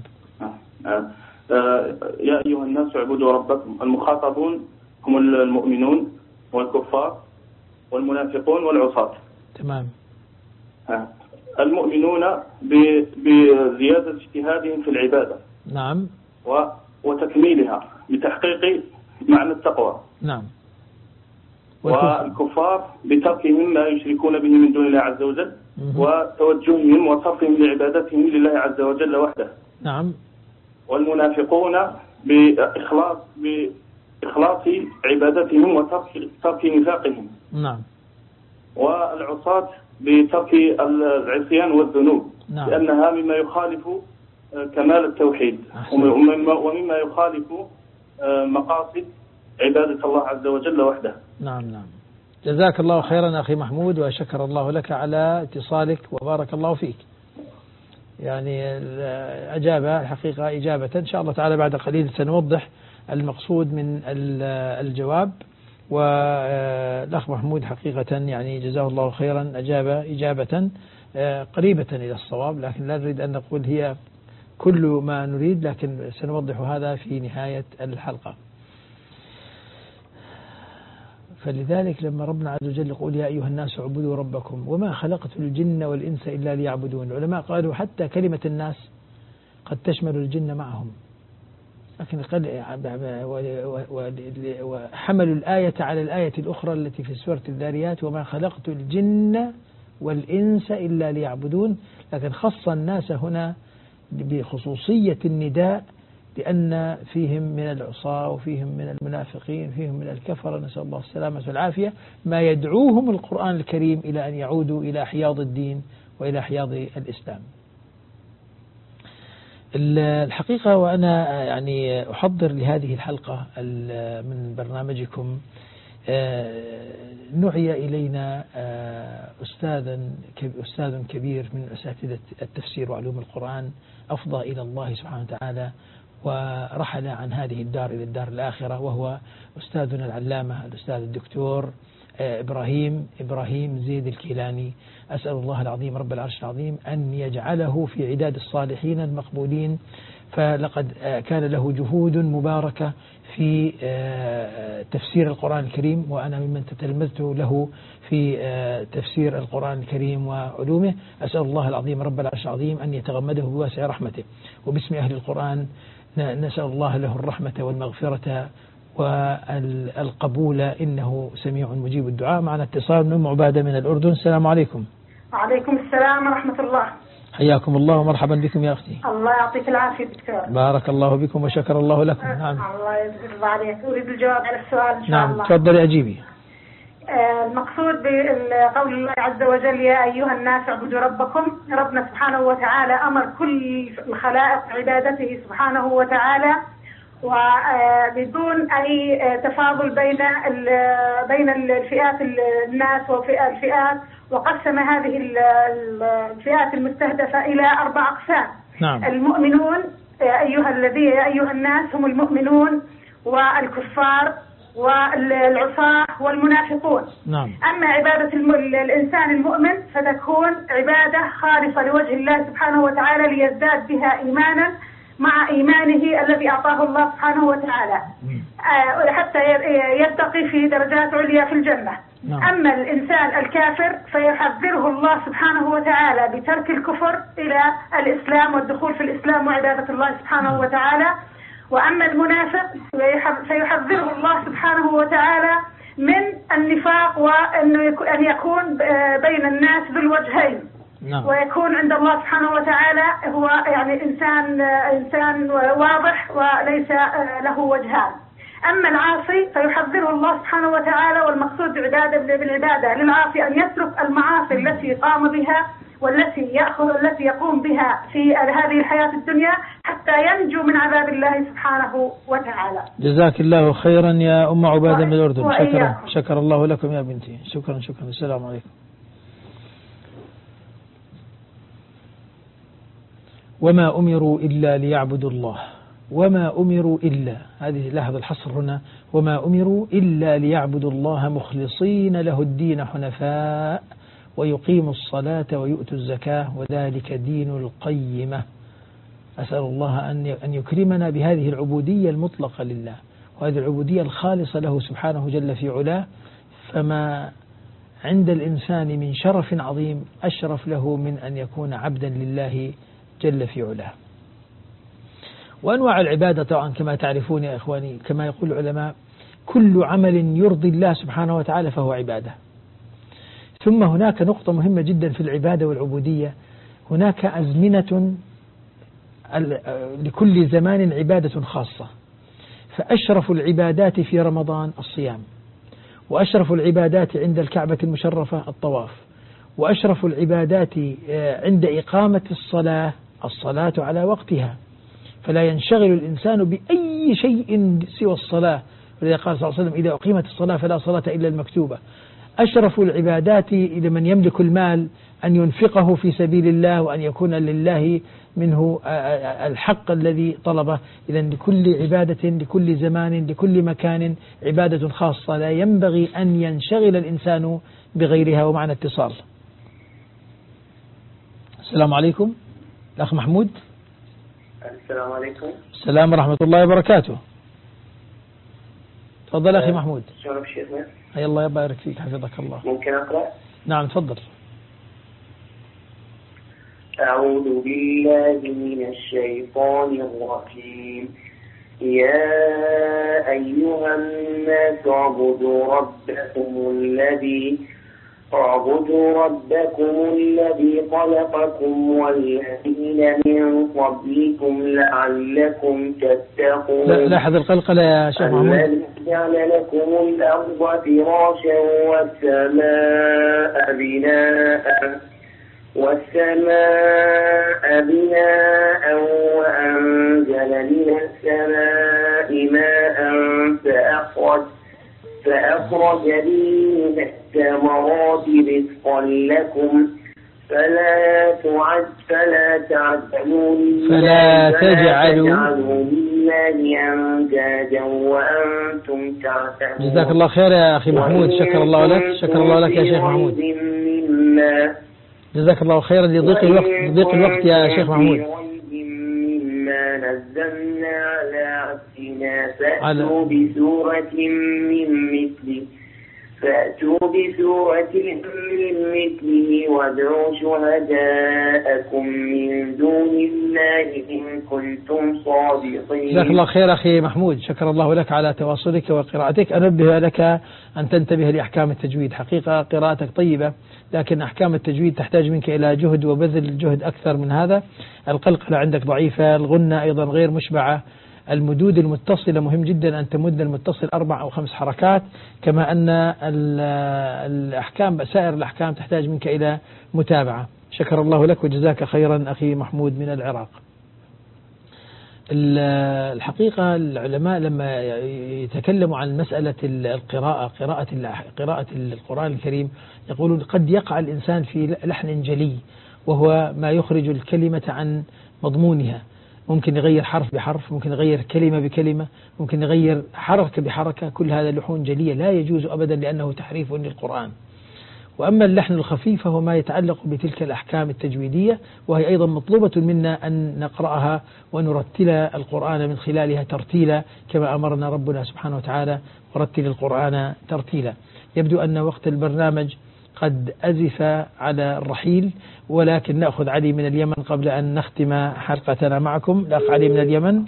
يا أيها الناس اعبدوا ربكم. المخاطبون هم المؤمنون والكفار والمنافقون والعصاة. تمام. المؤمنون بزيادة اجتهادهم في العبادة. نعم. وتكميلها بتحقيق معنى التقوى. نعم. والكفار بتركهم ما يشركون به من دون الله عز وجل وتوجههم وصرفهم لعبادتهم لله عز وجل وحده. نعم. والمنافقون بإخلاص بإخلاص عبادتهم وترك ترك نفاقهم. نعم. والعصاة بترك العصيان والذنوب. نعم. لأنها مما يخالف كمال التوحيد ومما يخالف مقاصد عبادة الله عز وجل وحده. نعم نعم. جزاك الله خيرا أخي محمود وشكر الله لك على اتصالك وبارك الله فيك. يعني أجاب الحقيقة إجابة إن شاء الله تعالى بعد قليل سنوضح المقصود من الجواب. والأخ محمود حقيقة يعني جزاه الله خيرا أجاب إجابة قريبة إلى الصواب، لكن لا نريد أن نقول هي كل ما نريد، لكن سنوضح هذا في نهاية الحلقة. فلذلك لما ربنا عز وجل يقول يا أيها الناس اعبدوا ربكم وما خلقت الجن والإنس إلا ليعبدون، العلماء قالوا حتى كلمة الناس قد تشمل الجن معهم، لكن وحملوا الآية على الآية الأخرى التي في سورة الذاريات وما خلقت الجن والإنس إلا ليعبدون، لكن خص الناس هنا بخصوصية النداء لأن فيهم من العصاة وفيهم من المنافقين فيهم من الكفرة نسأل الله السلامة والعافية ما يدعوهم القرآن الكريم إلى أن يعودوا إلى حياض الدين وإلى حياض الإسلام. الحقيقة وأنا يعني أحضر لهذه الحلقة من برنامجكم نعي إلينا أستاذا أستاذ كبير من أساتذة التفسير وعلوم القرآن أفضى إلى الله سبحانه وتعالى ورحل عن هذه الدار إلى الدار الآخرة، وهو أستاذنا العلامة الأستاذ الدكتور إبراهيم إبراهيم زيد الكيلاني. أسأل الله العظيم رب العرش العظيم أن يجعله في عداد الصالحين المقبولين، فلقد كان له جهود مباركة في تفسير القرآن الكريم، وأنا ممن تتلمذت له في تفسير القرآن الكريم وعلومه. أسأل الله العظيم رب العرش العظيم أن يتغمده بواسع رحمته، وباسم أهل القرآن نسأل الله له الرحمة والمغفرة والقبول إنه سميع مجيب الدعاء. معنا اتصال من أم عبادة من الأردن. السلام عليكم. وعليكم السلام ورحمة الله. حياكم الله ومرحبا بكم يا أختي. الله يعطيك العافية دكتور. بارك الله بكم وشكر الله لكم. نعم. الله يجزيك عليك. أريد الجواب على السؤال إن شاء نعم. الله. نعم تفضلي أجيبي. المقصود بقول الله عز وجل يا أيها الناس اعبدوا ربكم. ربنا سبحانه وتعالى أمر كل الخلائق عبادته سبحانه وتعالى، وبدون أي تفاضل بين بين الفئات الناس والفئات، وقسم هذه الفئات المستهدفة إلى أربع أقسام. نعم. المؤمنون أيها الذي يا أيها الناس هم المؤمنون والكفار والعصاة والمنافقون. نعم. أما عبادة الإنسان المؤمن فتكون عبادة خالصة لوجه الله سبحانه وتعالى ليزداد بها إيمانا مع إيمانه الذي أعطاه الله سبحانه وتعالى حتى يرتقي في درجات عليا في الجنة. نعم. أما الإنسان الكافر فيحذره الله سبحانه وتعالى بترك الكفر إلى الإسلام والدخول في الإسلام وعبادة الله سبحانه وتعالى. وأما المنافق فيحذره الله سبحانه وتعالى من النفاق وأن يكون بين الناس بالوجهين. نعم. ويكون عند الله سبحانه وتعالى هو يعني إنسان إنسان واضح وليس له وجهان. أما العاصي فيحذره الله سبحانه وتعالى، والمقصود بالعبادة بالعبادة للعاصي أن يترك المعاصي التي قام بها والتي يأخذ التي يقوم بها في هذه الحياة الدنيا حتى ينجو من عذاب الله سبحانه وتعالى. جزاك الله خيرا يا أم عبادة من الأردن. شكرا شكرا شكر الله لكم يا بنتي. شكرا شكرا. السلام عليكم. وما أمروا إلا ليعبدوا الله. وما أمروا إلا، هذه لاحظ الحصر هنا، وما أمروا إلا ليعبدوا الله مخلصين له الدين حنفاء ويقيموا الصلاة ويؤتوا الزكاة وذلك دين القيمة. أسأل الله أن يكرمنا بهذه العبودية المطلقة لله، وهذه العبودية الخالصة له سبحانه جل في علاه. فما عند الإنسان من شرف عظيم أشرف له من أن يكون عبدا لله جل في علاه. وأنواع العبادة طبعا كما تعرفون يا إخواني، كما يقول العلماء كل عمل يرضي الله سبحانه وتعالى فهو عبادة. ثم هناك نقطة مهمة جدا في العبادة والعبودية، هناك أزمنة لكل زمان عبادة خاصة. فأشرف العبادات في رمضان الصيام، وأشرف العبادات عند الكعبة المشرفة الطواف، وأشرف العبادات عند إقامة الصلاة الصلاة على وقتها، فلا ينشغل الإنسان بأي شيء سوى الصلاة. ولذا قال صلى الله عليه وسلم إذا أقيمت الصلاة فلا صلاة إلا المكتوبة. أشرف العبادات لمن يملك المال أن ينفقه في سبيل الله وأن يكون لله منه الحق الذي طلبه. إذن لكل عبادة لكل زمان لكل مكان عبادة خاصة لا ينبغي أن ينشغل الإنسان بغيرها. ومعنى اتصال. السلام عليكم الأخ محمود. السلام عليكم. السلام ورحمة الله وبركاته. تفضل أخي محمود. شلونك شيخنا؟ حيا الله يبارك فيك حفظك الله. ممكن أقرأ؟ نعم تفضل. أعوذ بالله من الشيطان الرجيم. يا أيها الناس اعبدوا ربكم الذي اعبدوا ربكم الذي خلقكم والذين من قبلكم لعلكم تتقون. لا لاحظ القلقلة يا شيخ محمود. الذي جعل لكم الأرض فراشا والسماء بناء والسماء بناء وأنزل من السماء ماء فأخرج فأخرج به من الثمرات رزقا لكم فلا تعد فلا تعجلوا فلا تجعلوا لله أندادا وأنتم تعلمون. جزاك الله خير يا أخي محمود، شكر الله لك، شكر الله لك يا شيخ محمود، جزاك الله خيرا لضيق الوقت ضيق الوقت يا شيخ محمود. مما نزلنا على عبدنا فأتوا بسورة من مثله فأتوا بسورة من مثله وادعوا شهداءكم من دون الله إن كنتم صادقين. جزاك الله خير أخي محمود، شكر الله لك على تواصلك وقراءتك. أنبه لك أن تنتبه لأحكام التجويد، حقيقة قراءتك طيبة لكن أحكام التجويد تحتاج منك إلى جهد وبذل جهد أكثر من هذا. القلقلة عندك ضعيفة، الغنة أيضا غير مشبعة، المدود المتصلة مهم جدا أن تمد المتصل أربع أو خمس حركات، كما أن الأحكام سائر الأحكام تحتاج منك إلى متابعة. شكر الله لك وجزاك خيرا أخي محمود من العراق. الحقيقة العلماء لما يتكلموا عن مسألة القراءة قراءة قراءة القرآن الكريم يقولون قد يقع الإنسان في لحن جلي وهو ما يخرج الكلمة عن مضمونها، ممكن يغير حرف بحرف، ممكن يغير كلمة بكلمة، ممكن يغير حركة بحركة، كل هذا لحون جلية لا يجوز أبدا لأنه تحريف للقرآن. وأما اللحن الخفيف فهو ما يتعلق بتلك الأحكام التجويدية، وهي أيضا مطلوبة منا أن نقرأها ونرتل القرآن من خلالها ترتيلا كما أمرنا ربنا سبحانه وتعالى ورتل القرآن ترتيلا. يبدو أن وقت البرنامج قد أزف على الرحيل، ولكن نأخذ علي من اليمن قبل أن نختم حلقتنا معكم. الأخ علي من اليمن.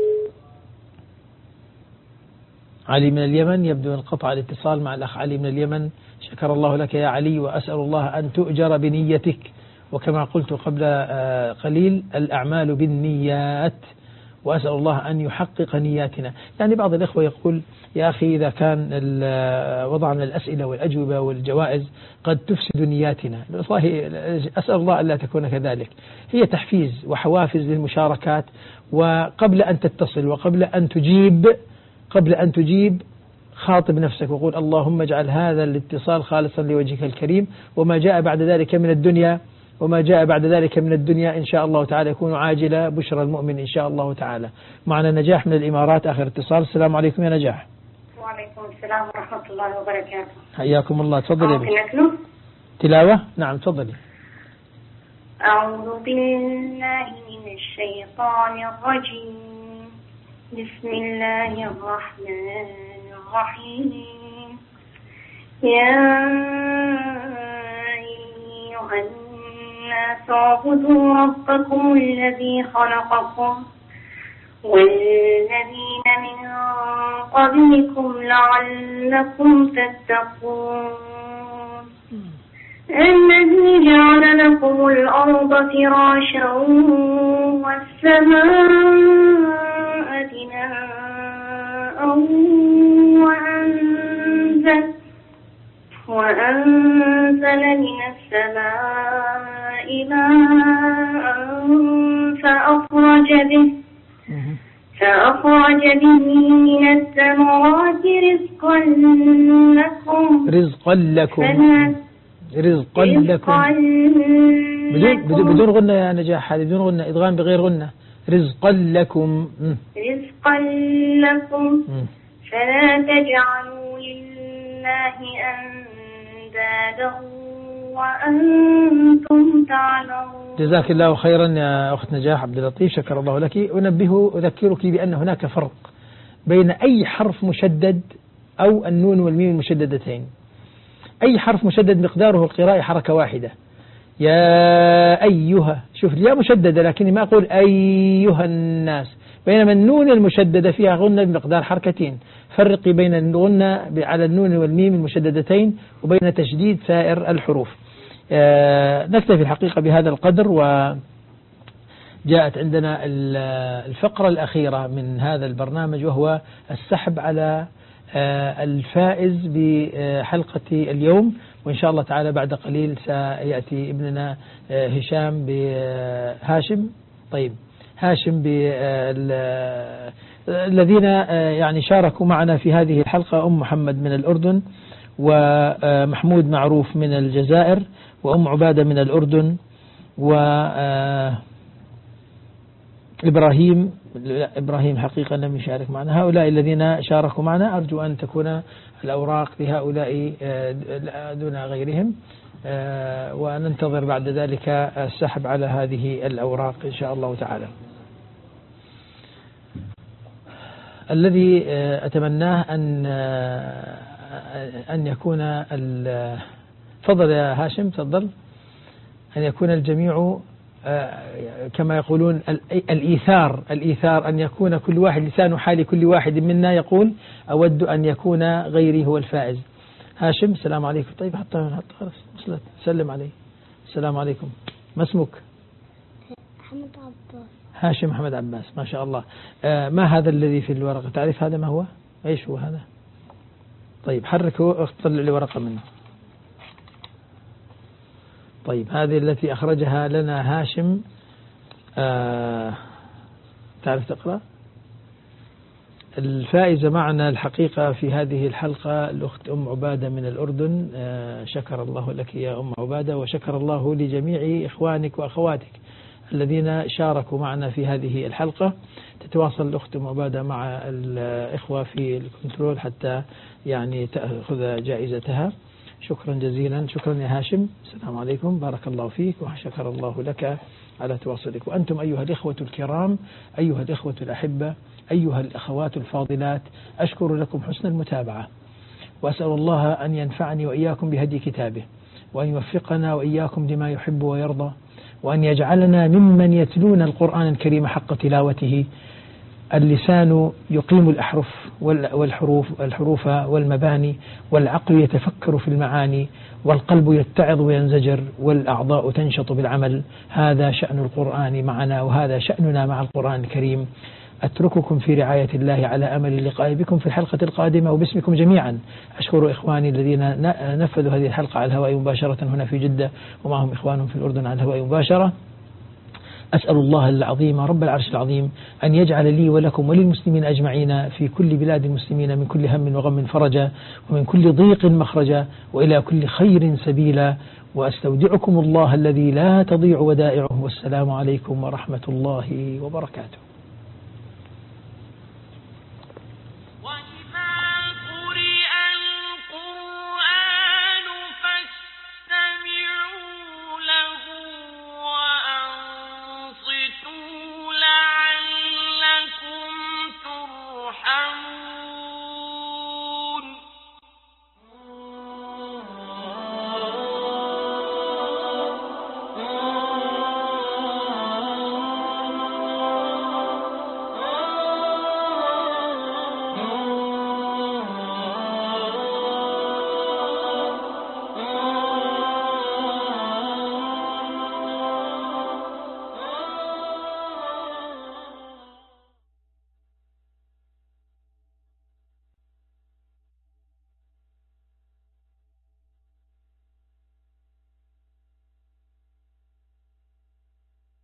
علي من اليمن، يبدو انقطع الاتصال مع الأخ علي من اليمن. شكر الله لك يا علي، وأسأل الله أن تؤجر بنيتك، وكما قلت قبل قليل الأعمال بالنيات، وأسأل الله أن يحقق نياتنا. يعني بعض الإخوة يقول يا أخي إذا كان وضعنا الأسئلة والأجوبة والجوائز قد تفسد نياتنا، والله أسأل الله ألا تكون كذلك، هي تحفيز وحوافز للمشاركات. وقبل أن تتصل وقبل أن تجيب قبل أن تجيب خاطب نفسك وقول اللهم اجعل هذا الاتصال خالصا لوجهك الكريم، وما جاء بعد ذلك من الدنيا وما جاء بعد ذلك من الدنيا إن شاء الله تعالى يكون عاجلة بشرى المؤمن إن شاء الله تعالى. معنا نجاح من الإمارات آخر اتصال. السلام عليكم يا نجاح. وعليكم السلام ورحمة الله وبركاته. حياكم الله، تفضلي. ممكن أتلو تلاوة؟ نعم تفضلي. أعوذ بالله من الشيطان الرجيم، بسم الله الرحمن الرحيم. يا أيها الناس اعبدوا ربكم الذي خلقكم والذين من قبلكم لعلكم تتقون. الذي جعل لكم الأرض فراشا والسماء بناء وأنزل وأنزل من السماء ماء فأخرج به فأخرج به من الثمرات رزقا لكم رزقا لكم رزقا لكم بدون بدون غنة يا نجاح، هذه بدون غنة، إدغام بغير غنة. رزقا لكم رزقا لكم فلا تجعلوا لله أندادا وأنتم تعلمون. جزاك الله خيرا يا أخت نجاح عبد اللطيف، شكر الله لك. أنبه أذكرك بأن هناك فرق بين أي حرف مشدد أو النون والميم المشددتين. أي حرف مشدد مقداره القراءة حركة واحدة. يا أيها، شوف الياء مشددة لكني ما أقول أيها الناس، بينما النون المشددة فيها غنة بمقدار حركتين. فرقي بين الغنة على النون والميم المشددتين وبين تشديد سائر الحروف. نكتفي الحقيقة بهذا القدر، وجاءت عندنا الفقرة الأخيرة من هذا البرنامج، وهو السحب على الفائز بحلقة اليوم. وإن شاء الله تعالى بعد قليل سيأتي ابننا هشام بهاشم طيب هاشم الذين يعني شاركوا معنا في هذه الحلقة: أم محمد من الأردن، ومحمود معروف من الجزائر، وأم عبادة من الأردن، وإبراهيم إبراهيم حقيقة لم يشارك معنا. هؤلاء الذين شاركوا معنا أرجو أن تكون الأوراق لهؤلاء دون غيرهم، وننتظر بعد ذلك السحب على هذه الأوراق إن شاء الله تعالى. الذي أتمناه أن أن يكون تفضل يا هاشم تفضل أن يكون الجميع كما يقولون الإيثار الإيثار أن يكون كل واحد لسان حال كل واحد منا يقول أود أن يكون غيري هو الفائز. هاشم السلام عليكم. طيب حتى حتى خلاص وصلت سلم عليه. السلام عليكم. ما اسمك؟ محمد عباس. هاشم محمد عباس ما شاء الله. آه ما هذا الذي في الورقة؟ تعرف هذا ما هو؟ ايش هو هذا؟ طيب حركه طلع لي ورقة منه. طيب هذه التي أخرجها لنا هاشم. آه تعرف تقرأ؟ الفائزة معنا الحقيقة في هذه الحلقة الأخت أم عبادة من الأردن. آه شكر الله لك يا أم عبادة، وشكر الله لجميع إخوانك وأخواتك الذين شاركوا معنا في هذه الحلقة. تتواصل الأخت أم عبادة مع الإخوة في الكنترول حتى يعني تأخذ جائزتها. شكرا جزيلا. شكرا يا هاشم. السلام عليكم. بارك الله فيك وشكر الله لك على تواصلك. وأنتم أيها الإخوة الكرام، أيها الإخوة الأحبة، أيها الأخوات الفاضلات، أشكر لكم حسن المتابعة، وأسأل الله أن ينفعني وإياكم بهدي كتابه، وأن يوفقنا وإياكم لما يحب ويرضى، وأن يجعلنا ممن يتلون القرآن الكريم حق تلاوته. اللسان يقيم الأحرف والحروف الحروف والمباني، والعقل يتفكر في المعاني، والقلب يتعظ وينزجر، والأعضاء تنشط بالعمل. هذا شأن القرآن معنا، وهذا شأننا مع القرآن الكريم. أترككم في رعاية الله على أمل اللقاء بكم في الحلقة القادمة وباسمكم جميعا. أشكر إخواني الذين نفذوا هذه الحلقة على الهواء مباشرة هنا في جدة، ومعهم إخوانهم في الأردن على الهواء مباشرة. أسأل الله العظيم رب العرش العظيم أن يجعل لي ولكم وللمسلمين أجمعين في كل بلاد المسلمين من كل هم وغم فرجا، ومن كل ضيق مخرجا، وإلى كل خير سبيلا. وأستودعكم الله الذي لا تضيع ودائعه، والسلام عليكم ورحمة الله وبركاته.